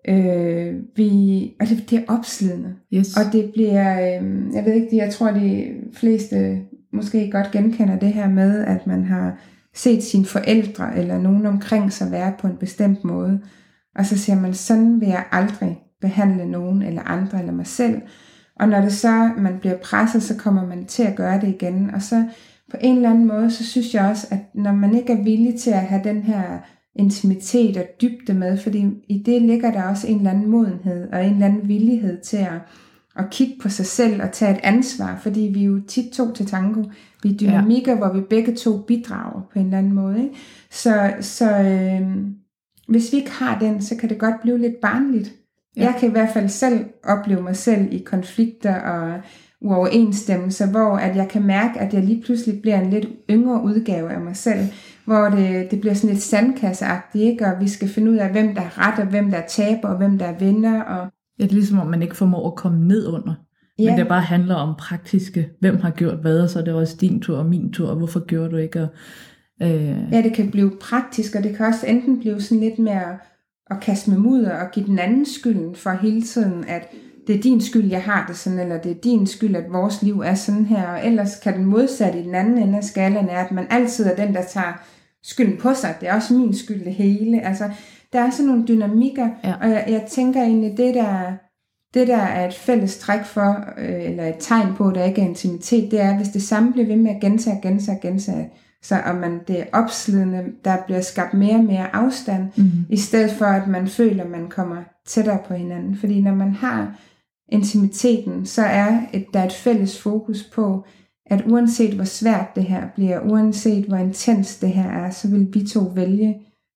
Øh, vi, og det, det er opslidende. Yes. Og det bliver, øh, jeg ved ikke, jeg tror de fleste måske godt genkender det her med, at man har set sine forældre eller nogen omkring sig være på en bestemt måde. Og så siger man, sådan vil jeg aldrig behandle nogen eller andre eller mig selv. Og når det så, man bliver presset, så kommer man til at gøre det igen. Og så på en eller anden måde, så synes jeg også, at når man ikke er villig til at have den her intimitet og dybde med, fordi i det ligger der også en eller anden modenhed og en eller anden villighed til at, at kigge på sig selv og tage et ansvar, fordi vi er jo tit to til tango. Vi er dynamikker, ja. Hvor vi begge to bidrager på en eller anden måde. Ikke? Så, så øh, hvis vi ikke har den, så kan det godt blive lidt barnligt. Ja. Jeg kan i hvert fald selv opleve mig selv i konflikter og uoverensstemmelser, hvor at jeg kan mærke, at jeg lige pludselig bliver en lidt yngre udgave af mig selv, hvor det, det bliver sådan lidt sandkasseagtigt, ikke? Og vi skal finde ud af, hvem der er ret, og hvem der er taber, og hvem der er vinder. Og Ja, det er ligesom, om man ikke formår at komme ned under. Ja. Men det bare handler om praktiske, hvem har gjort hvad, og så er det også din tur og min tur, og hvorfor gjorde du ikke? Og, øh... Ja, det kan blive praktisk, og det kan også enten blive sådan lidt mere at kaste med mudder og give den anden skylden for hele tiden, at det er din skyld, jeg har det sådan, eller det er din skyld, at vores liv er sådan her, og ellers kan den modsatte i den anden ende af skalaen er, at man altid er den, der tager skylden på sig. Det er også min skyld det hele. Altså, der er sådan nogle dynamikker, ja. Og jeg, jeg tænker egentlig, det der, det der er et fælles træk for, øh, eller et tegn på, at der ikke er intimitet, det er, hvis det samme bliver ved med at gentage, gentage, gentage, så om man det er opslidende, der bliver skabt mere og mere afstand, mm-hmm. i stedet for, at man føler, at man kommer tættere på hinanden. Fordi når man har intimiteten, så er et, der er et fælles fokus på, at uanset hvor svært det her bliver, uanset hvor intens det her er, så vil vi to vælge,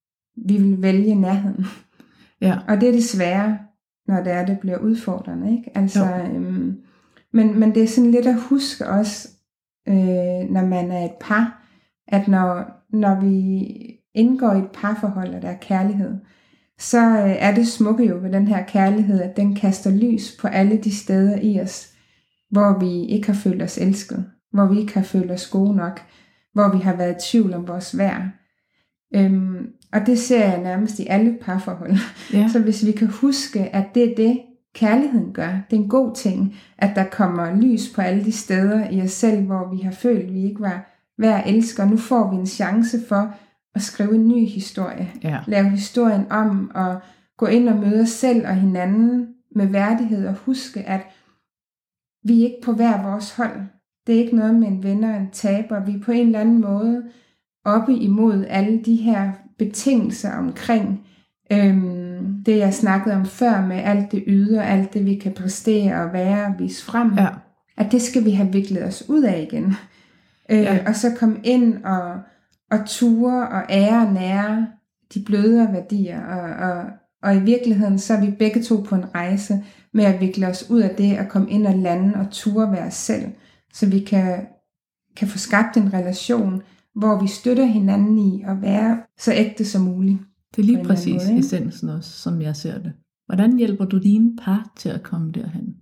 vi vil vælge nærheden. Ja. Og det er det svære, når det er, det bliver udfordrende, ikke? Altså, øhm, men, men det er sådan lidt at huske også, øh, når man er et par, at når, når vi indgår i et parforhold, og der er kærlighed, så øh, er det smukke jo ved den her kærlighed, at den kaster lys på alle de steder i os, hvor vi ikke har følt os elsket, hvor vi ikke har følt os gode nok, hvor vi har været i tvivl om vores værd. Øhm, og det ser jeg nærmest i alle parforhold. Ja. Så hvis vi kan huske, at det er det, kærligheden gør, det er en god ting, at der kommer lys på alle de steder i os selv, hvor vi har følt, at vi ikke var værd at elske, og nu får vi en chance for at skrive en ny historie. Ja. Lave historien om, og gå ind og møde os selv og hinanden med værdighed, og huske, at vi er ikke på hver vores hold. Det er ikke noget med en vinder og en taber. Vi er på en eller anden måde oppe imod alle de her betingelser omkring øhm, det, jeg snakkede om før, med alt det ydre, alt det, vi kan præstere og være og vise frem. Ja. At det skal vi have viklet os ud af igen. Øh, ja. Og så komme ind og, og ture og ære og nære de blødere værdier. Og, og, og i virkeligheden, så er vi begge to på en rejse med at vikle os ud af det og komme ind og lande og ture være os selv. Så vi kan, kan få skabt en relation, hvor vi støtter hinanden i at være så ægte som muligt. Det er lige præcis måde, essensen også, som jeg ser det. Hvordan hjælper du dine par til at komme derhen?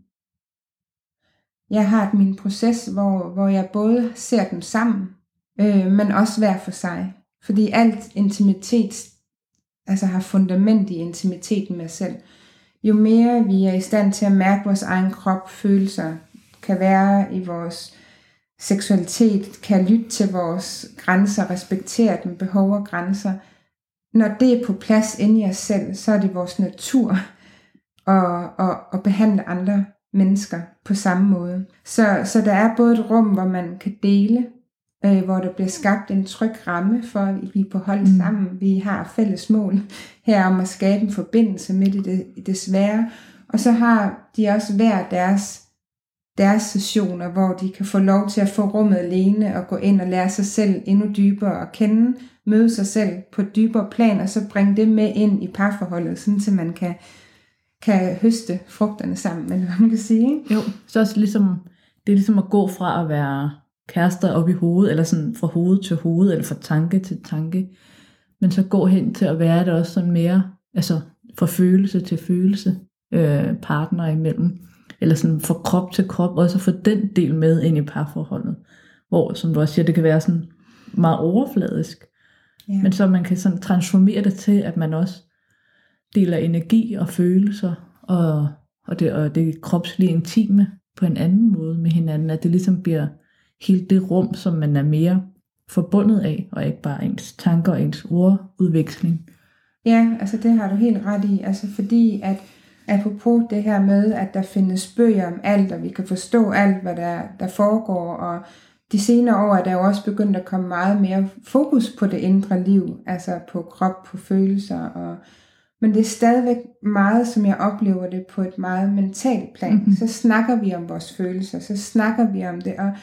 Jeg har min proces, hvor, hvor jeg både ser dem sammen, øh, men også hver for sig. Fordi alt intimitet, altså har fundament i intimiteten med os selv. Jo mere vi er i stand til at mærke vores egen krop, følelser, kan være i vores seksualitet, kan lytte til vores grænser, respektere dem, behov og grænser. Når det er på plads inde i os selv, så er det vores natur at, at, at behandle andre mennesker på samme måde. Så, så der er både et rum, hvor man kan dele, øh, hvor der bliver skabt en tryg ramme for, at vi er på hold mm. sammen. Vi har fælles mål her om at skabe en forbindelse midt i det, i det svære. Og så har de også hver deres, deres sessioner, hvor de kan få lov til at få rummet alene og gå ind og lære sig selv endnu dybere at kende, møde sig selv på et dybere plan, og så bringe det med ind i parforholdet, sådan så man kan kan høste frugterne sammen, eller hvad man kan sige. Ikke? Jo, så også ligesom, det er ligesom at gå fra at være kærester op i hovedet, eller sådan fra hoved til hoved, eller fra tanke til tanke, men så gå hen til at være det også sådan mere, altså fra følelse til følelse, øh, partner imellem, eller sådan fra krop til krop, og så få den del med ind i parforholdet, hvor, som du også siger, det kan være sådan meget overfladisk. Ja. Men så man kan sådan transformere det til, at man også deler energi og følelser, og, og, det, og det kropslige intime på en anden måde med hinanden, at det ligesom bliver helt det rum, som man er mere forbundet af, og ikke bare ens tanker og ens ordudveksling. Ja, altså det har du helt ret i, altså fordi at apropos det her med, at der findes bøger om alt, og vi kan forstå alt, hvad der, der foregår, og de senere år er der jo også begyndt at komme meget mere fokus på det indre liv, altså på krop, på følelser, og, men det er stadigvæk meget, som jeg oplever det på et meget mentalt plan. Mm-hmm. Så snakker vi om vores følelser, så snakker vi om det, og,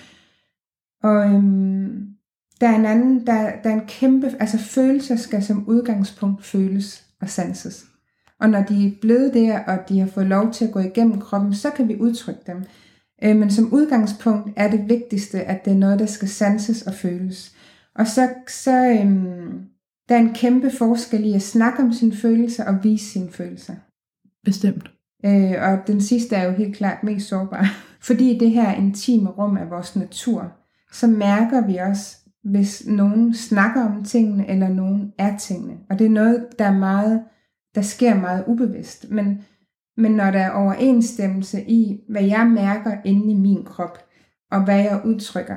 og øhm, der er en anden, der, der er en kæmpe, altså følelser skal som udgangspunkt føles og sanses. Og når de er blevet der, og de har fået lov til at gå igennem kroppen, så kan vi udtrykke dem. Øh, men som udgangspunkt er det vigtigste, at det er noget, der skal sanses og føles. Og så, så øhm, der er en kæmpe forskel i at snakke om sine følelser og vise sine følelser. Bestemt. Øh, og den sidste er jo helt klart mest sårbar. Fordi det her intime rum er vores natur, så mærker vi også, hvis nogen snakker om tingene, eller nogen er tingene. Og det er noget, der er meget, der sker meget ubevidst. Men, men når der er overensstemmelse i, hvad jeg mærker inde i min krop, og hvad jeg udtrykker,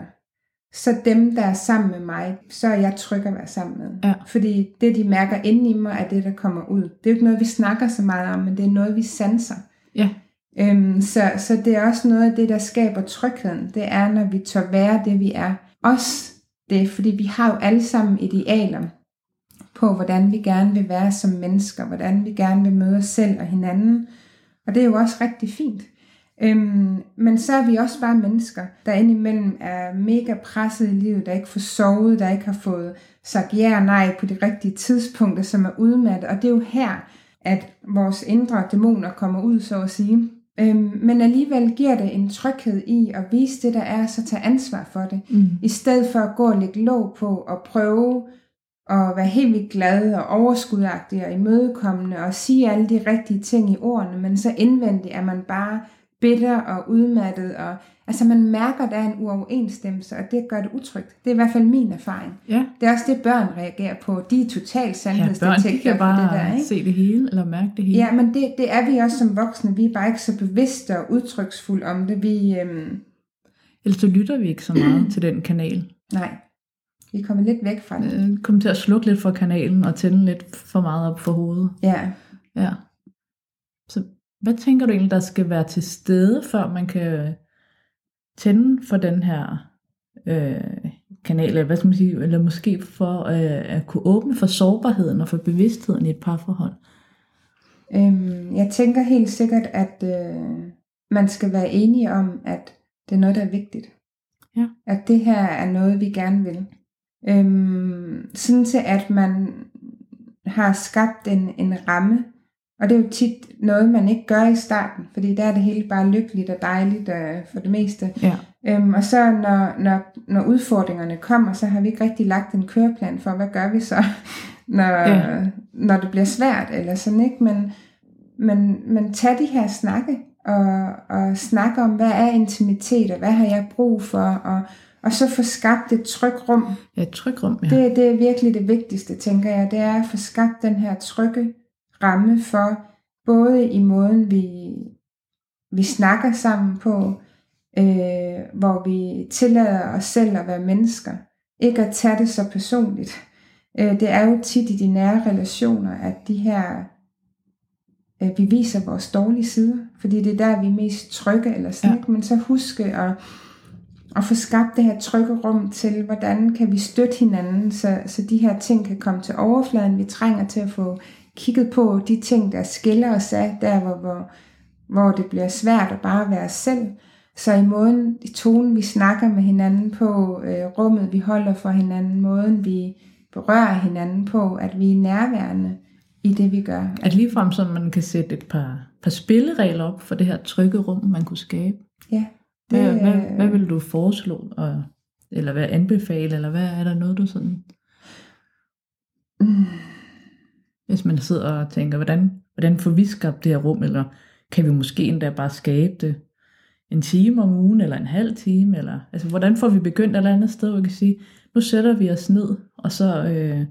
så dem, der er sammen med mig, så er jeg tryg at være sammen med. Ja. Fordi det, de mærker inde i mig, er det, der kommer ud. Det er jo ikke noget, vi snakker så meget om, men det er noget, vi sanser. Ja. Øhm, så, så det er også noget af det, der skaber trygheden. Det er, når vi tør være det, vi er. Også det, fordi vi har jo alle sammen idealer på, hvordan vi gerne vil være som mennesker, hvordan vi gerne vil møde os selv og hinanden. Og det er jo også rigtig fint. Øhm, men så er vi også bare mennesker, der indimellem er mega presset i livet, der ikke får sovet, der ikke har fået sagt ja og nej på de rigtige tidspunkter, som er udmattet. Og det er jo her, at vores indre dæmoner kommer ud, så at sige. Øhm, men alligevel giver det en tryghed i at vise det, der er, så tage ansvar for det. Mm. I stedet for at gå og lægge låg på og prøve at være helt vildt glad og overskudagtig og imødekommende og sige alle de rigtige ting i ordene, men så indvendigt er man bare bitter og udmattet, og altså man mærker, der er en uoverensstemmelse, og det gør det utrygt. Det er i hvert fald min erfaring. Ja. Det er også det, børn reagerer på. De er totalt sandhedsdetektorer. Ja, børn kan bare det der, ikke? se det hele, eller mærke det hele. Ja, men det, det er vi også som voksne. Vi er bare ikke så bevidste og udtryksfulde om det. Vi, øhm... Ellers så lytter vi ikke så meget til den kanal. Nej, vi er kommet lidt væk fra det. Øh, kommer til at slukke lidt for kanalen, og tænde lidt for meget op for hovedet. Ja. Ja. Så hvad tænker du egentlig, der skal være til stede, før man kan tænde for den her øh, kanal, eller hvad skal man sige, eller måske for øh, at kunne åbne for sårbarheden og for bevidstheden i et parforhold? Øhm, jeg tænker helt sikkert, at øh, man skal være enige om, at det er noget, der er vigtigt. Ja. At det her er noget, vi gerne vil. Øhm, sådan til, at man har skabt en, en ramme. Og det er jo tit noget, man ikke gør i starten, fordi der er det hele bare lykkeligt og dejligt øh, for det meste. Ja. Øhm, og så når, når, når udfordringerne kommer, så har vi ikke rigtig lagt en køreplan for, hvad gør vi så, når, ja. når det bliver svært, eller sådan, ikke? Men, men, men tag de her snakke, og, og snakke om, hvad er intimitet, og hvad har jeg brug for, og, og så få skabt et trygt rum. Ja, et trygt rum, ja. Det, det er virkelig det vigtigste, tænker jeg, det er at få skabt den her trygge ramme for, både i måden, vi, vi snakker sammen på, øh, hvor vi tillader os selv at være mennesker. Ikke at tage det så personligt. Øh, det er jo tit i de nære relationer, at de her, øh, vi viser vores dårlige sider, fordi det er der, vi er mest trygge, eller sådan, ja. Men så huske at, at få skabt det her trygge rum til, hvordan kan vi støtte hinanden, så, så de her ting kan komme til overfladen. Vi trænger til at få kigget på de ting, der skiller os af, der hvor, hvor, hvor det bliver svært at bare være selv. Så i måden, i tonen, vi snakker med hinanden på, øh, rummet, vi holder for hinanden, måden, vi berører hinanden på, at vi er nærværende i det, vi gør. At ligefrem så man kan sætte et par, par spilleregler op for det her trygge rum, man kunne skabe. Ja. Det, hvad, hvad, hvad vil du foreslå, og, eller hvad anbefale, eller hvad er der noget, du sådan... Mm. Hvis man sidder og tænker, hvordan, hvordan får vi skabt det her rum, eller kan vi måske endda bare skabe det? en time om ugen, eller en halv time, eller altså hvordan får vi begyndt et eller andet sted, hvor vi kan sige, nu sætter vi os ned, og så, øh,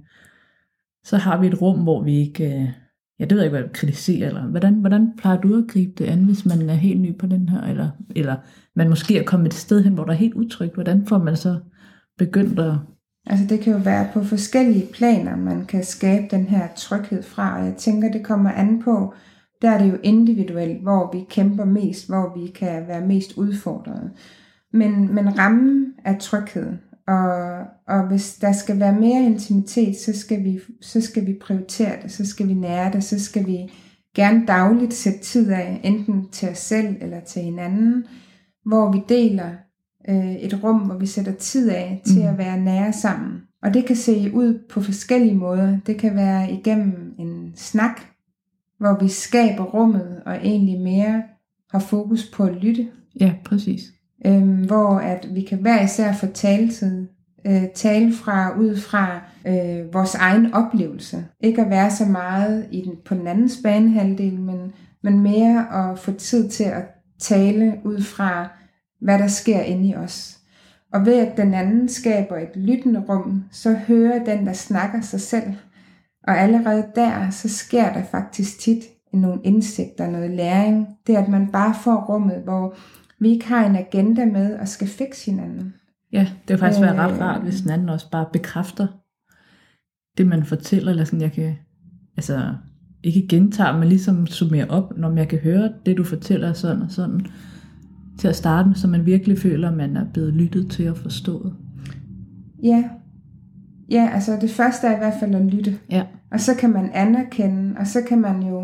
så har vi et rum, hvor vi ikke, øh, ja det ved jeg ikke, hvad vi kritiserer, eller hvordan, hvordan plejer du at gribe det an, hvis man er helt ny på den her, eller, eller man måske er kommet et sted hen, hvor der er helt utrygt, hvordan får man så begyndt at... Altså det kan jo være på forskellige planer, man kan skabe den her tryghed fra, og jeg tænker, det kommer an på, der er det jo individuelt, hvor vi kæmper mest, hvor vi kan være mest udfordrede. Men, men rammen er tryghed, og, og hvis der skal være mere intimitet, så skal, vi, så skal vi prioritere det, så skal vi nære det, så skal vi gerne dagligt sætte tid af, enten til os selv eller til hinanden, hvor vi deler øh, et rum, hvor vi sætter tid af til mm. at være nære sammen. Og det kan se ud på forskellige måder. Det kan være igennem en snak, hvor vi skaber rummet og egentlig mere har fokus på at lytte. Ja, præcis. Øhm, hvor at vi kan hver især få taletid, øh, tale fra, ud fra øh, vores egen oplevelse. Ikke at være så meget i den, på den anden banehalvdel, men, men mere at få tid til at tale ud fra, hvad der sker inde i os. Og ved at den anden skaber et lyttende rum, så hører den, der snakker sig selv. Og allerede der, så sker der faktisk tit nogle indsigter, noget læring. Det er, at man bare får rummet, hvor vi ikke har en agenda med og skal fikse hinanden. Ja, det vil faktisk øh, være ret rart, hvis den anden også bare bekræfter det, man fortæller. Eller sådan, jeg kan, altså ikke gentage, men ligesom summere op, når jeg kan høre det, du fortæller sådan og sådan. Til at starte med, så man virkelig føler, at man er blevet lyttet til og forstået. Ja. Ja, altså det første er i hvert fald at lytte. Ja. Og så kan man anerkende, og så kan man jo,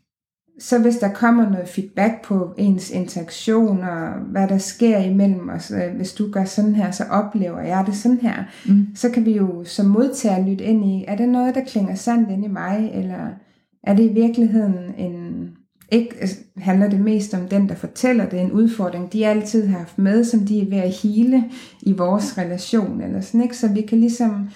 så hvis der kommer noget feedback på ens interaktion, og hvad der sker imellem os, hvis du gør sådan her, så oplever jeg det sådan her, mm. så kan vi jo som modtager lytte ind i, er det noget, der klinger sandt ind i mig, eller er det i virkeligheden en, ikke handler det mest om den, der fortæller det, en udfordring, de altid har haft med, som de er ved at hele i vores relation, eller sådan, ikke? Så vi kan ligesom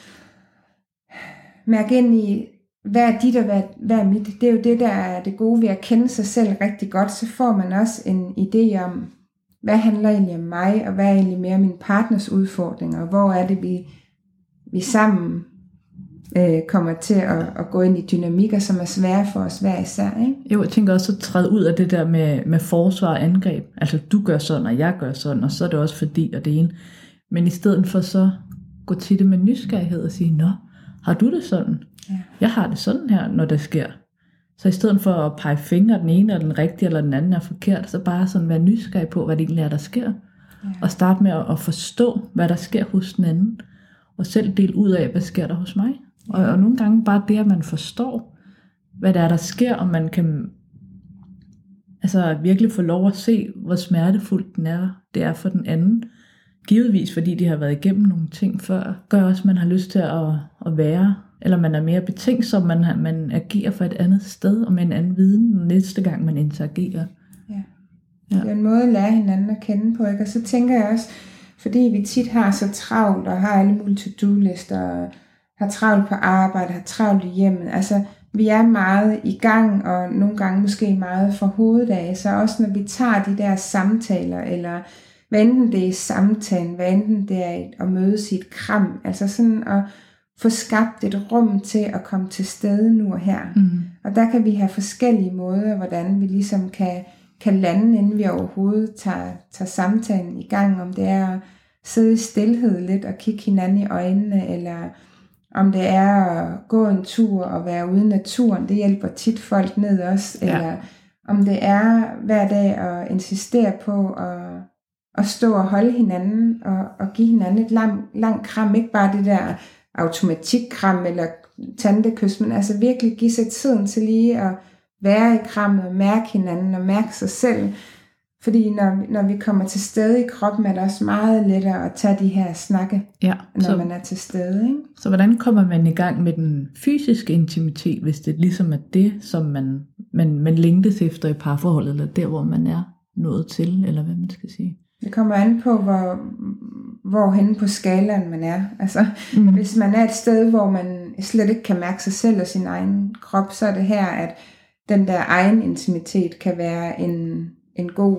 mærke ind i, hvad er dit og hvad, hvad er mit. Det er jo det, der er det gode ved at kende sig selv rigtig godt. Så får man også en idé om, hvad handler egentlig om mig, og hvad er egentlig mere min partners udfordringer, og hvor er det, vi, vi sammen øh, kommer til at, at gå ind i dynamikker, som er svære for os hver især. Ikke? Jo, jeg tænker også at træde ud af det der med, med forsvar og angreb. Altså, du gør sådan, og jeg gør sådan, og så er det også fordi, og det ene. Men i stedet for så gå til det med nysgerrighed og sige, nå, har du det sådan? Ja. Jeg har det sådan her, når det sker. Så i stedet for at pege fingre, den ene eller den rigtige, eller den anden er forkert, så bare sådan være nysgerrig på, hvad det egentlig er, der sker. Ja. Og starte med at, at forstå, hvad der sker hos den anden. Og selv dele ud af, hvad sker der hos mig. Ja. Og, og nogle gange bare det, at man forstår, hvad der er, der sker, og man kan altså virkelig få lov at se, hvor smertefuldt den er, det er for den anden. Givetvis, fordi de har været igennem nogle ting før, gør også, at man har lyst til at, at være, eller man er mere betænksom, man, man agerer for et andet sted, og med en anden viden, næste gang man interagerer. Ja. Ja. Det er en måde at lære hinanden at kende på, ikke? Og så tænker jeg også, fordi vi tit har så travlt, og har alle mulige to-do-lister, og har travlt på arbejde, har travlt i hjemmet, altså vi er meget i gang, og nogle gange måske meget fra hovedet af, så også når vi tager de der samtaler, eller hvad enten det er samtalen, hvad enten det er at mødes i et kram, altså sådan at få skabt et rum til at komme til stede nu og her. Mm. Og der kan vi have forskellige måder, hvordan vi ligesom kan, kan lande, inden vi overhovedet tager, tager samtalen i gang, om det er at sidde i stilhed lidt og kigge hinanden i øjnene, eller om det er at gå en tur og være ude i naturen, det hjælper tit folk ned også, ja. Eller om det er hver dag at insistere på at at stå og holde hinanden, og, og give hinanden et langt lang kram, ikke bare det der automatikkram, eller tantekys, men altså virkelig give sig tiden til lige at være i krammet, og mærke hinanden, og mærke sig selv, fordi når, når vi kommer til stede i kroppen, er det også meget lettere at tage de her snakke, ja, når så, man er til stede. Ikke? Så hvordan kommer man i gang med den fysiske intimitet, hvis det ligesom er det, som man, man, man længtes efter i parforholdet, eller der, hvor man er nået til, eller hvad man skal sige? Det kommer an på, hvor, hvor henne på skalaen man er. Altså, mm. hvis man er et sted, hvor man slet ikke kan mærke sig selv og sin egen krop, så er det her, at den der egen intimitet kan være en, en god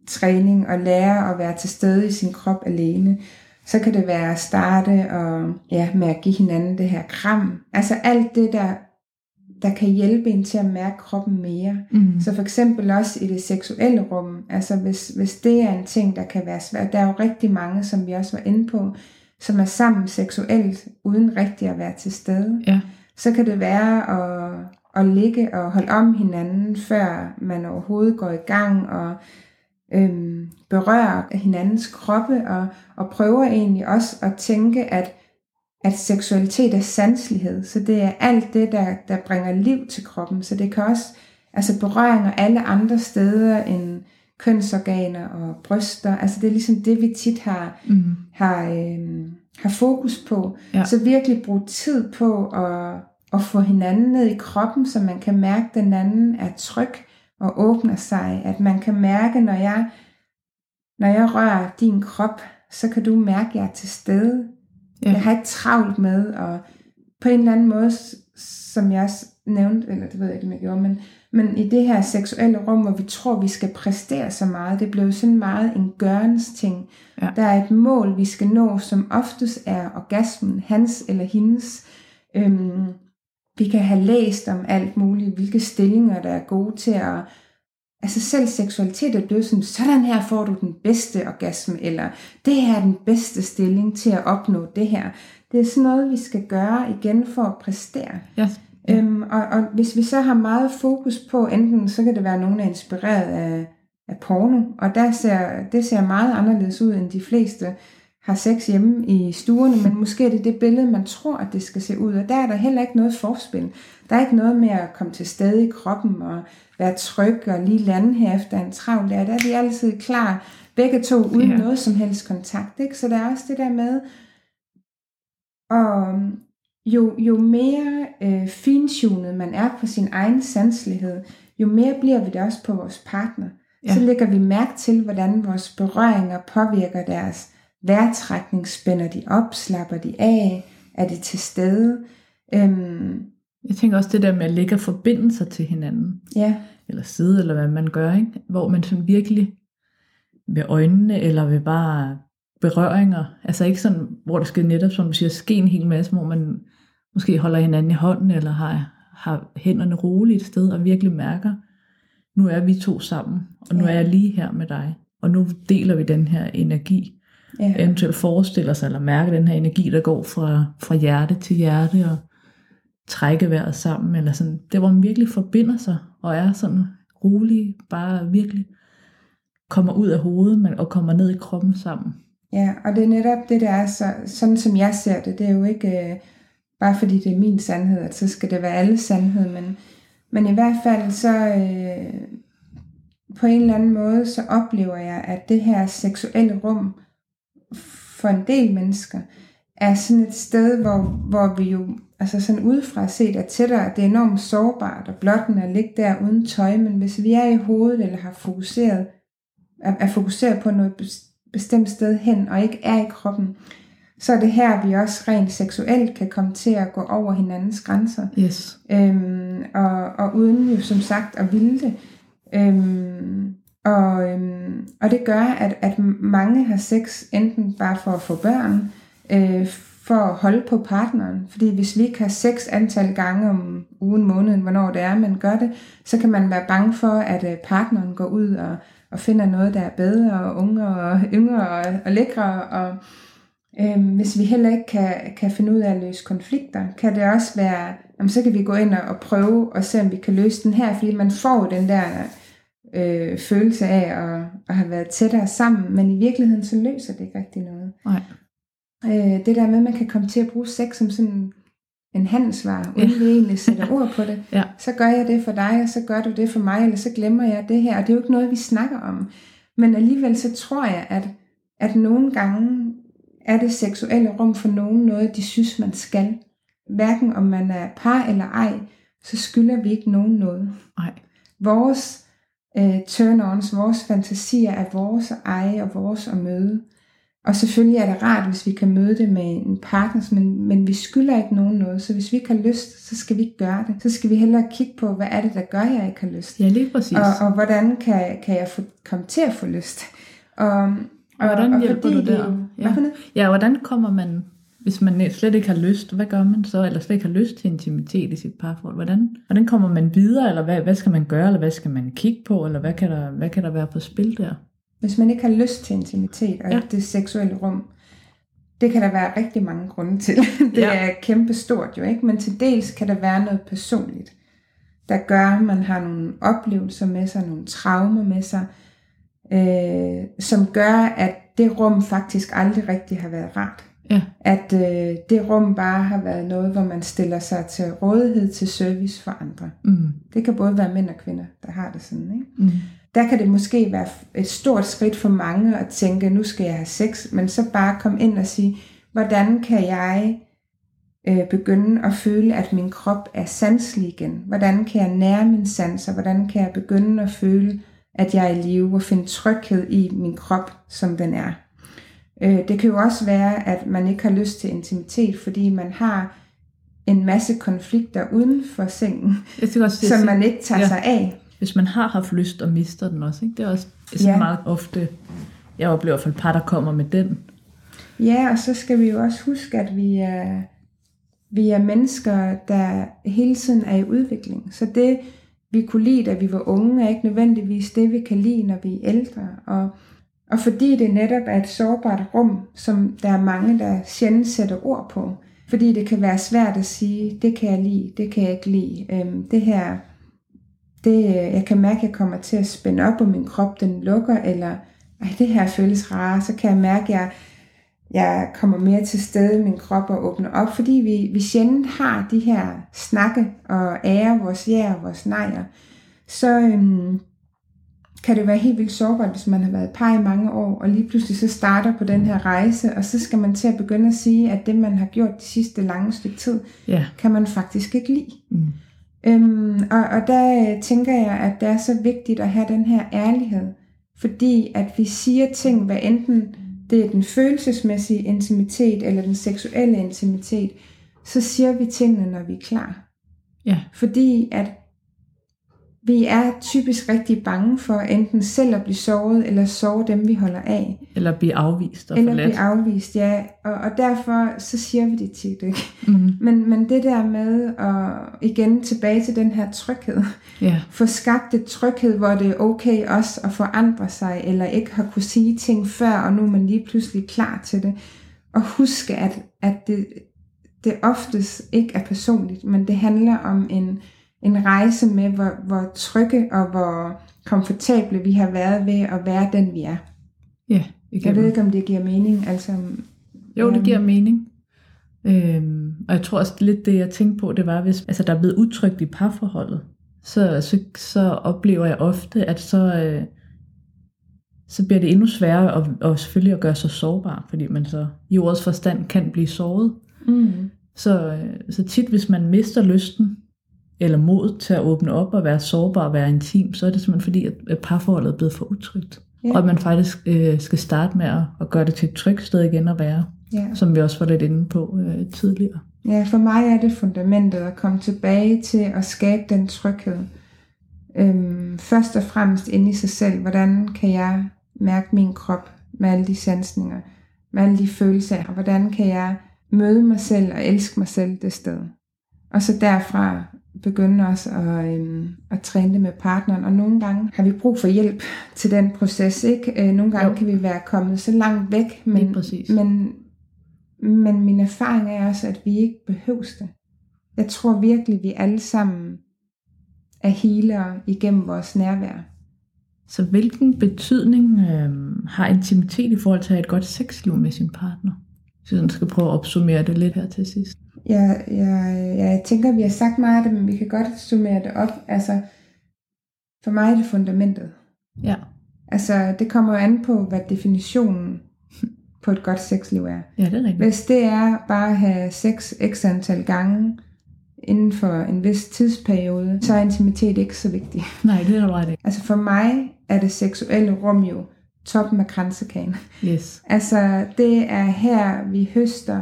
træning og lære at være til stede i sin krop alene. Så kan det være at starte og, ja, med at give hinanden det her kram. Altså alt det, der, der kan hjælpe en til at mærke kroppen mere. Mm. Så for eksempel også i det seksuelle rum. Altså hvis, hvis det er en ting, der kan være svært. Der er jo rigtig mange, som vi også var inde på, som er sammen seksuelt, uden rigtig at være til stede. Ja. Så kan det være at, at ligge og holde om hinanden, før man overhovedet går i gang, og øhm, berører hinandens kroppe, og, og prøver egentlig også at tænke, at, at seksualitet er sanselighed. Så det er alt det, der, der bringer liv til kroppen. Så det kan også, altså berøringer alle andre steder end kønsorganer og bryster. Altså det er ligesom det, vi tit har, mm. har, øhm, har fokus på. Ja. Så virkelig bruge tid på at, at få hinanden ned i kroppen, så man kan mærke, at den anden er tryg og åbner sig. At man kan mærke, når jeg, når jeg rører din krop, så kan du mærke, at jeg er til stede. Ja. Jeg har ikke travlt med, og på en eller anden måde, som jeg også nævnte, eller det ved jeg ikke, om jeg gjorde, men, men i det her seksuelle rum, hvor vi tror, vi skal præstere så meget, det blev sådan meget en gørens ting. Ja. Der er et mål, vi skal nå, som oftest er orgasmen, hans eller hendes. Øhm, vi kan have læst om alt muligt, hvilke stillinger, der er gode til at... Altså selv seksualitet er blevet sådan, sådan her får du den bedste orgasme, eller det her er den bedste stilling til at opnå det her. Det er sådan noget, vi skal gøre igen for at præstere. Yes. Øhm, og, og hvis vi så har meget fokus på, enten så kan det være nogen, der er inspireret af, af porno, og der ser, det ser meget anderledes ud, end de fleste har sex hjemme i stuerne, men måske er det det billede, man tror, at det skal se ud, og der er der heller ikke noget forspil. Der er ikke noget med at komme til stede i kroppen og være tryg og lige lande her efter en travl der. Der er de altid klar, begge to, uden ja. noget som helst kontakt. Ikke? Så der er også det der med, og jo, jo mere øh, fintunet man er på sin egen sanselighed, jo mere bliver vi det også på vores partner. Ja. Så lægger vi mærke til, hvordan vores berøringer påvirker deres vejrtrækning. Spænder de op, slapper de af, er de til stede. Øhm, Jeg tænker også det der med at lægge forbindelser til hinanden. Ja. Eller sidde, eller hvad man gør, ikke? Hvor man sådan virkelig ved øjnene, eller ved bare berøringer, altså ikke sådan, hvor det skal netop, som du siger, ske en hel masse, hvor man måske holder hinanden i hånden, eller har, har hænderne roligt et sted, og virkelig mærker, nu er vi to sammen, og nu ja. er jeg lige her med dig, og nu deler vi den her energi. Ja. Eventuelt forestiller sig, eller mærke den her energi, der går fra, fra hjerte til hjerte, og trække vejret sammen, eller sådan, det hvor man virkelig forbinder sig, og er sådan rolig, bare virkelig kommer ud af hovedet, og kommer ned i kroppen sammen. Ja, og det er netop det, der er så, sådan som jeg ser det, det er jo ikke øh, bare fordi det er min sandhed, at så skal det være alle sandhed, men, men i hvert fald så øh, på en eller anden måde, så oplever jeg, at det her seksuelle rum for en del mennesker er sådan et sted, hvor, hvor vi jo altså sådan udefra set er tættere, det er enormt sårbart og blottende at ligge der uden tøj, men hvis vi er i hovedet eller har fokuseret, er, er fokuseret på noget bestemt sted hen og ikke er i kroppen, så er det her, vi også rent seksuelt kan komme til at gå over hinandens grænser. Yes. Øhm, og, og uden jo som sagt at ville det. Øhm, og, øhm, og det gør, at, at mange har sex enten bare for at få børn, øh, for at holde på partneren. Fordi hvis vi ikke har sex antal gange om ugen, måneden, hvornår det er, man gør det, så kan man være bange for, at partneren går ud og, og finder noget, der er bedre og unge og yngre og, og lækre. Og øhm, hvis vi heller ikke kan, kan finde ud af at løse konflikter, kan det også være, jamen, så kan vi gå ind og, og prøve og se, om vi kan løse den her, fordi man får den der øh, følelse af at, at have været tættere sammen, men i virkeligheden så løser det ikke rigtig noget. Nej. Øh, det der med, at man kan komme til at bruge sex som sådan en handelsvare, uden vi egentlig sætter ord på det. Ja. Så gør jeg det for dig, og så gør du det for mig, eller så glemmer jeg det her. Og det er jo ikke noget, vi snakker om. Men alligevel så tror jeg, at, at nogle gange er det seksuelle rum for nogen noget, de synes, man skal. Hverken om man er par eller ej, så skylder vi ikke nogen noget. Nej. Vores øh, turn-ons, vores fantasier er vores at eje og vores at møde. Og selvfølgelig er det rart, hvis vi kan møde det med en partner, men, men vi skylder ikke nogen noget. Så hvis vi ikke har lyst, så skal vi ikke gøre det. Så skal vi hellere kigge på, hvad er det, der gør, at jeg ikke har lyst. Ja, lige præcis. Og, og hvordan kan, kan jeg få, komme til at få lyst. Og, og hvordan og, hjælper og du der? Ja. ja, hvordan kommer man, hvis man slet ikke har lyst, hvad gør man så? Eller slet ikke har lyst til intimitet i sit parforhold? Hvordan, hvordan kommer man videre? Eller hvad, hvad skal man gøre? Eller hvad skal man kigge på? Eller hvad kan der, hvad kan der være på spil der? Hvis man ikke har lyst til intimitet og ja. det seksuelle rum, det kan der være rigtig mange grunde til. Det ja. er kæmpe stort jo, ikke? Men til dels kan der være noget personligt, der gør, at man har nogle oplevelser med sig, nogle traumer med sig, øh, som gør, at det rum faktisk aldrig rigtig har været rart. Ja. At øh, det rum bare har været noget, hvor man stiller sig til rådighed til service for andre. Mm. Det kan både være mænd og kvinder, der har det sådan, ikke? Mm. Der kan det måske være et stort skridt for mange at tænke, nu skal jeg have sex, men så bare komme ind og sige, hvordan kan jeg øh, begynde at føle, at min krop er sanselig igen? Hvordan kan jeg nære min sanser? Hvordan kan jeg begynde at føle, at jeg er i live og finde tryghed i min krop, som den er? Øh, det kan jo også være, at man ikke har lyst til intimitet, fordi man har en masse konflikter uden for sengen, også, som man ikke tager ja. sig af. Hvis man har haft lyst og mister den også, ikke? Det er også så ja. meget ofte, jeg oplever i hvert fald par, der kommer med den. Ja, og så skal vi jo også huske, at vi er, vi er mennesker, der hele tiden er i udvikling. Så det, vi kunne lide, da vi var unge, er ikke nødvendigvis det, vi kan lide, når vi er ældre. Og, og fordi det netop er et sårbart rum, som der er mange, der sjældent sætter ord på. Fordi det kan være svært at sige, det kan jeg lide, det kan jeg ikke lide. Øhm, det her... Det, jeg kan mærke, at jeg kommer til at spænde op, og min krop den lukker, eller ej, det her føles rare, så kan jeg mærke, at jeg, jeg kommer mere til stede i min krop og åbner op, fordi vi, vi sjældent har de her snakke og ære vores ja og vores nejer, så øhm, kan det være helt vildt sårbart, hvis man har været par i mange år, og lige pludselig så starter på den her rejse, og så skal man til at begynde at sige, at det man har gjort de sidste lange stykke tid, yeah. kan man faktisk ikke lide. Mm. Øhm, og, og der tænker jeg, at det er så vigtigt at have den her ærlighed, fordi at vi siger ting, hvad enten det er den følelsesmæssige intimitet eller den seksuelle intimitet, så siger vi tingene, når vi er klar. Ja. Fordi at vi er typisk rigtig bange for enten selv at blive såret, eller såre dem, vi holder af. Eller blive afvist og Eller forladt. blive afvist, ja. Og, og derfor så siger vi det tit, ikke? Mm. Men, men det der med at igen tilbage til den her tryghed. Yeah. Få skabt et tryghed, hvor det er okay også at forandre sig, eller ikke har kunne sige ting før, og nu er man lige pludselig klar til det. Og huske, at, at det, det oftest ikke er personligt, men det handler om en En rejse med, hvor, hvor trygge og hvor komfortable vi har været ved at være den, vi er. Ja, jeg ved ikke, om det giver mening. Altså, jo, det giver mening. Øhm, og jeg tror også lidt det, jeg tænkte på, det var, hvis altså, der er blevet utrygt i parforholdet, så, så, så oplever jeg ofte, at så, øh, så bliver det endnu sværere at, og selvfølgelig at gøre sig sårbar, fordi man så i ordets forstand kan blive såret. Mm. Så, så tit, hvis man mister lysten, eller mod til at åbne op og være sårbar og være intim, så er det simpelthen fordi, at parforholdet er blevet for utrygt. Yeah. Og at man faktisk øh, skal starte med at, at gøre det til et trygt sted igen at være, yeah. som vi også var lidt inde på øh, tidligere. Ja, for mig er det fundamentet at komme tilbage til at skabe den tryghed. Øhm, først og fremmest inde i sig selv. Hvordan kan jeg mærke min krop med alle de sansninger, med alle de følelser, og hvordan kan jeg møde mig selv og elske mig selv det sted. Og så derfra begynde også at, øhm, at træne det med partneren, og nogle gange har vi brug for hjælp til den proces, ikke? Nogle gange jo. Kan vi være kommet så langt væk, men, men, men min erfaring er også, at vi ikke behøver det. Jeg tror virkelig, vi alle sammen er healere igennem vores nærvær. Så hvilken betydning øh, har intimitet i forhold til at have et godt sexliv med sin partner? Så jeg skal prøve at opsummere det lidt her til sidst. Ja, jeg, jeg tænker, vi har sagt meget af det, men vi kan godt summere det op. Altså, for mig er det fundamentet. Ja. Altså, det kommer jo an på, hvad definitionen på et godt sexliv er. Ja, det er rigtigt. Hvis det er bare at have sex x antal gange inden for en vis tidsperiode, så er intimitet ikke så vigtig. Nej, det er du ret ikke. Altså for mig er det seksuelle rum jo toppen af kransekagen. Yes. Altså det er her, vi høster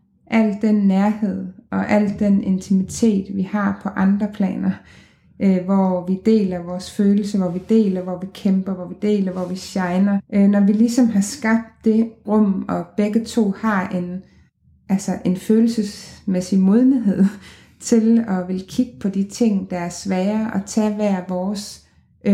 al den nærhed og al den intimitet, vi har på andre planer. Øh, hvor vi deler vores følelser, hvor vi deler, hvor vi kæmper, hvor vi deler, hvor vi shiner. Øh, når vi ligesom har skabt det rum, og begge to har en, altså en følelsesmæssig modenhed til at vil kigge på de ting, der er svære, og tage hver vores,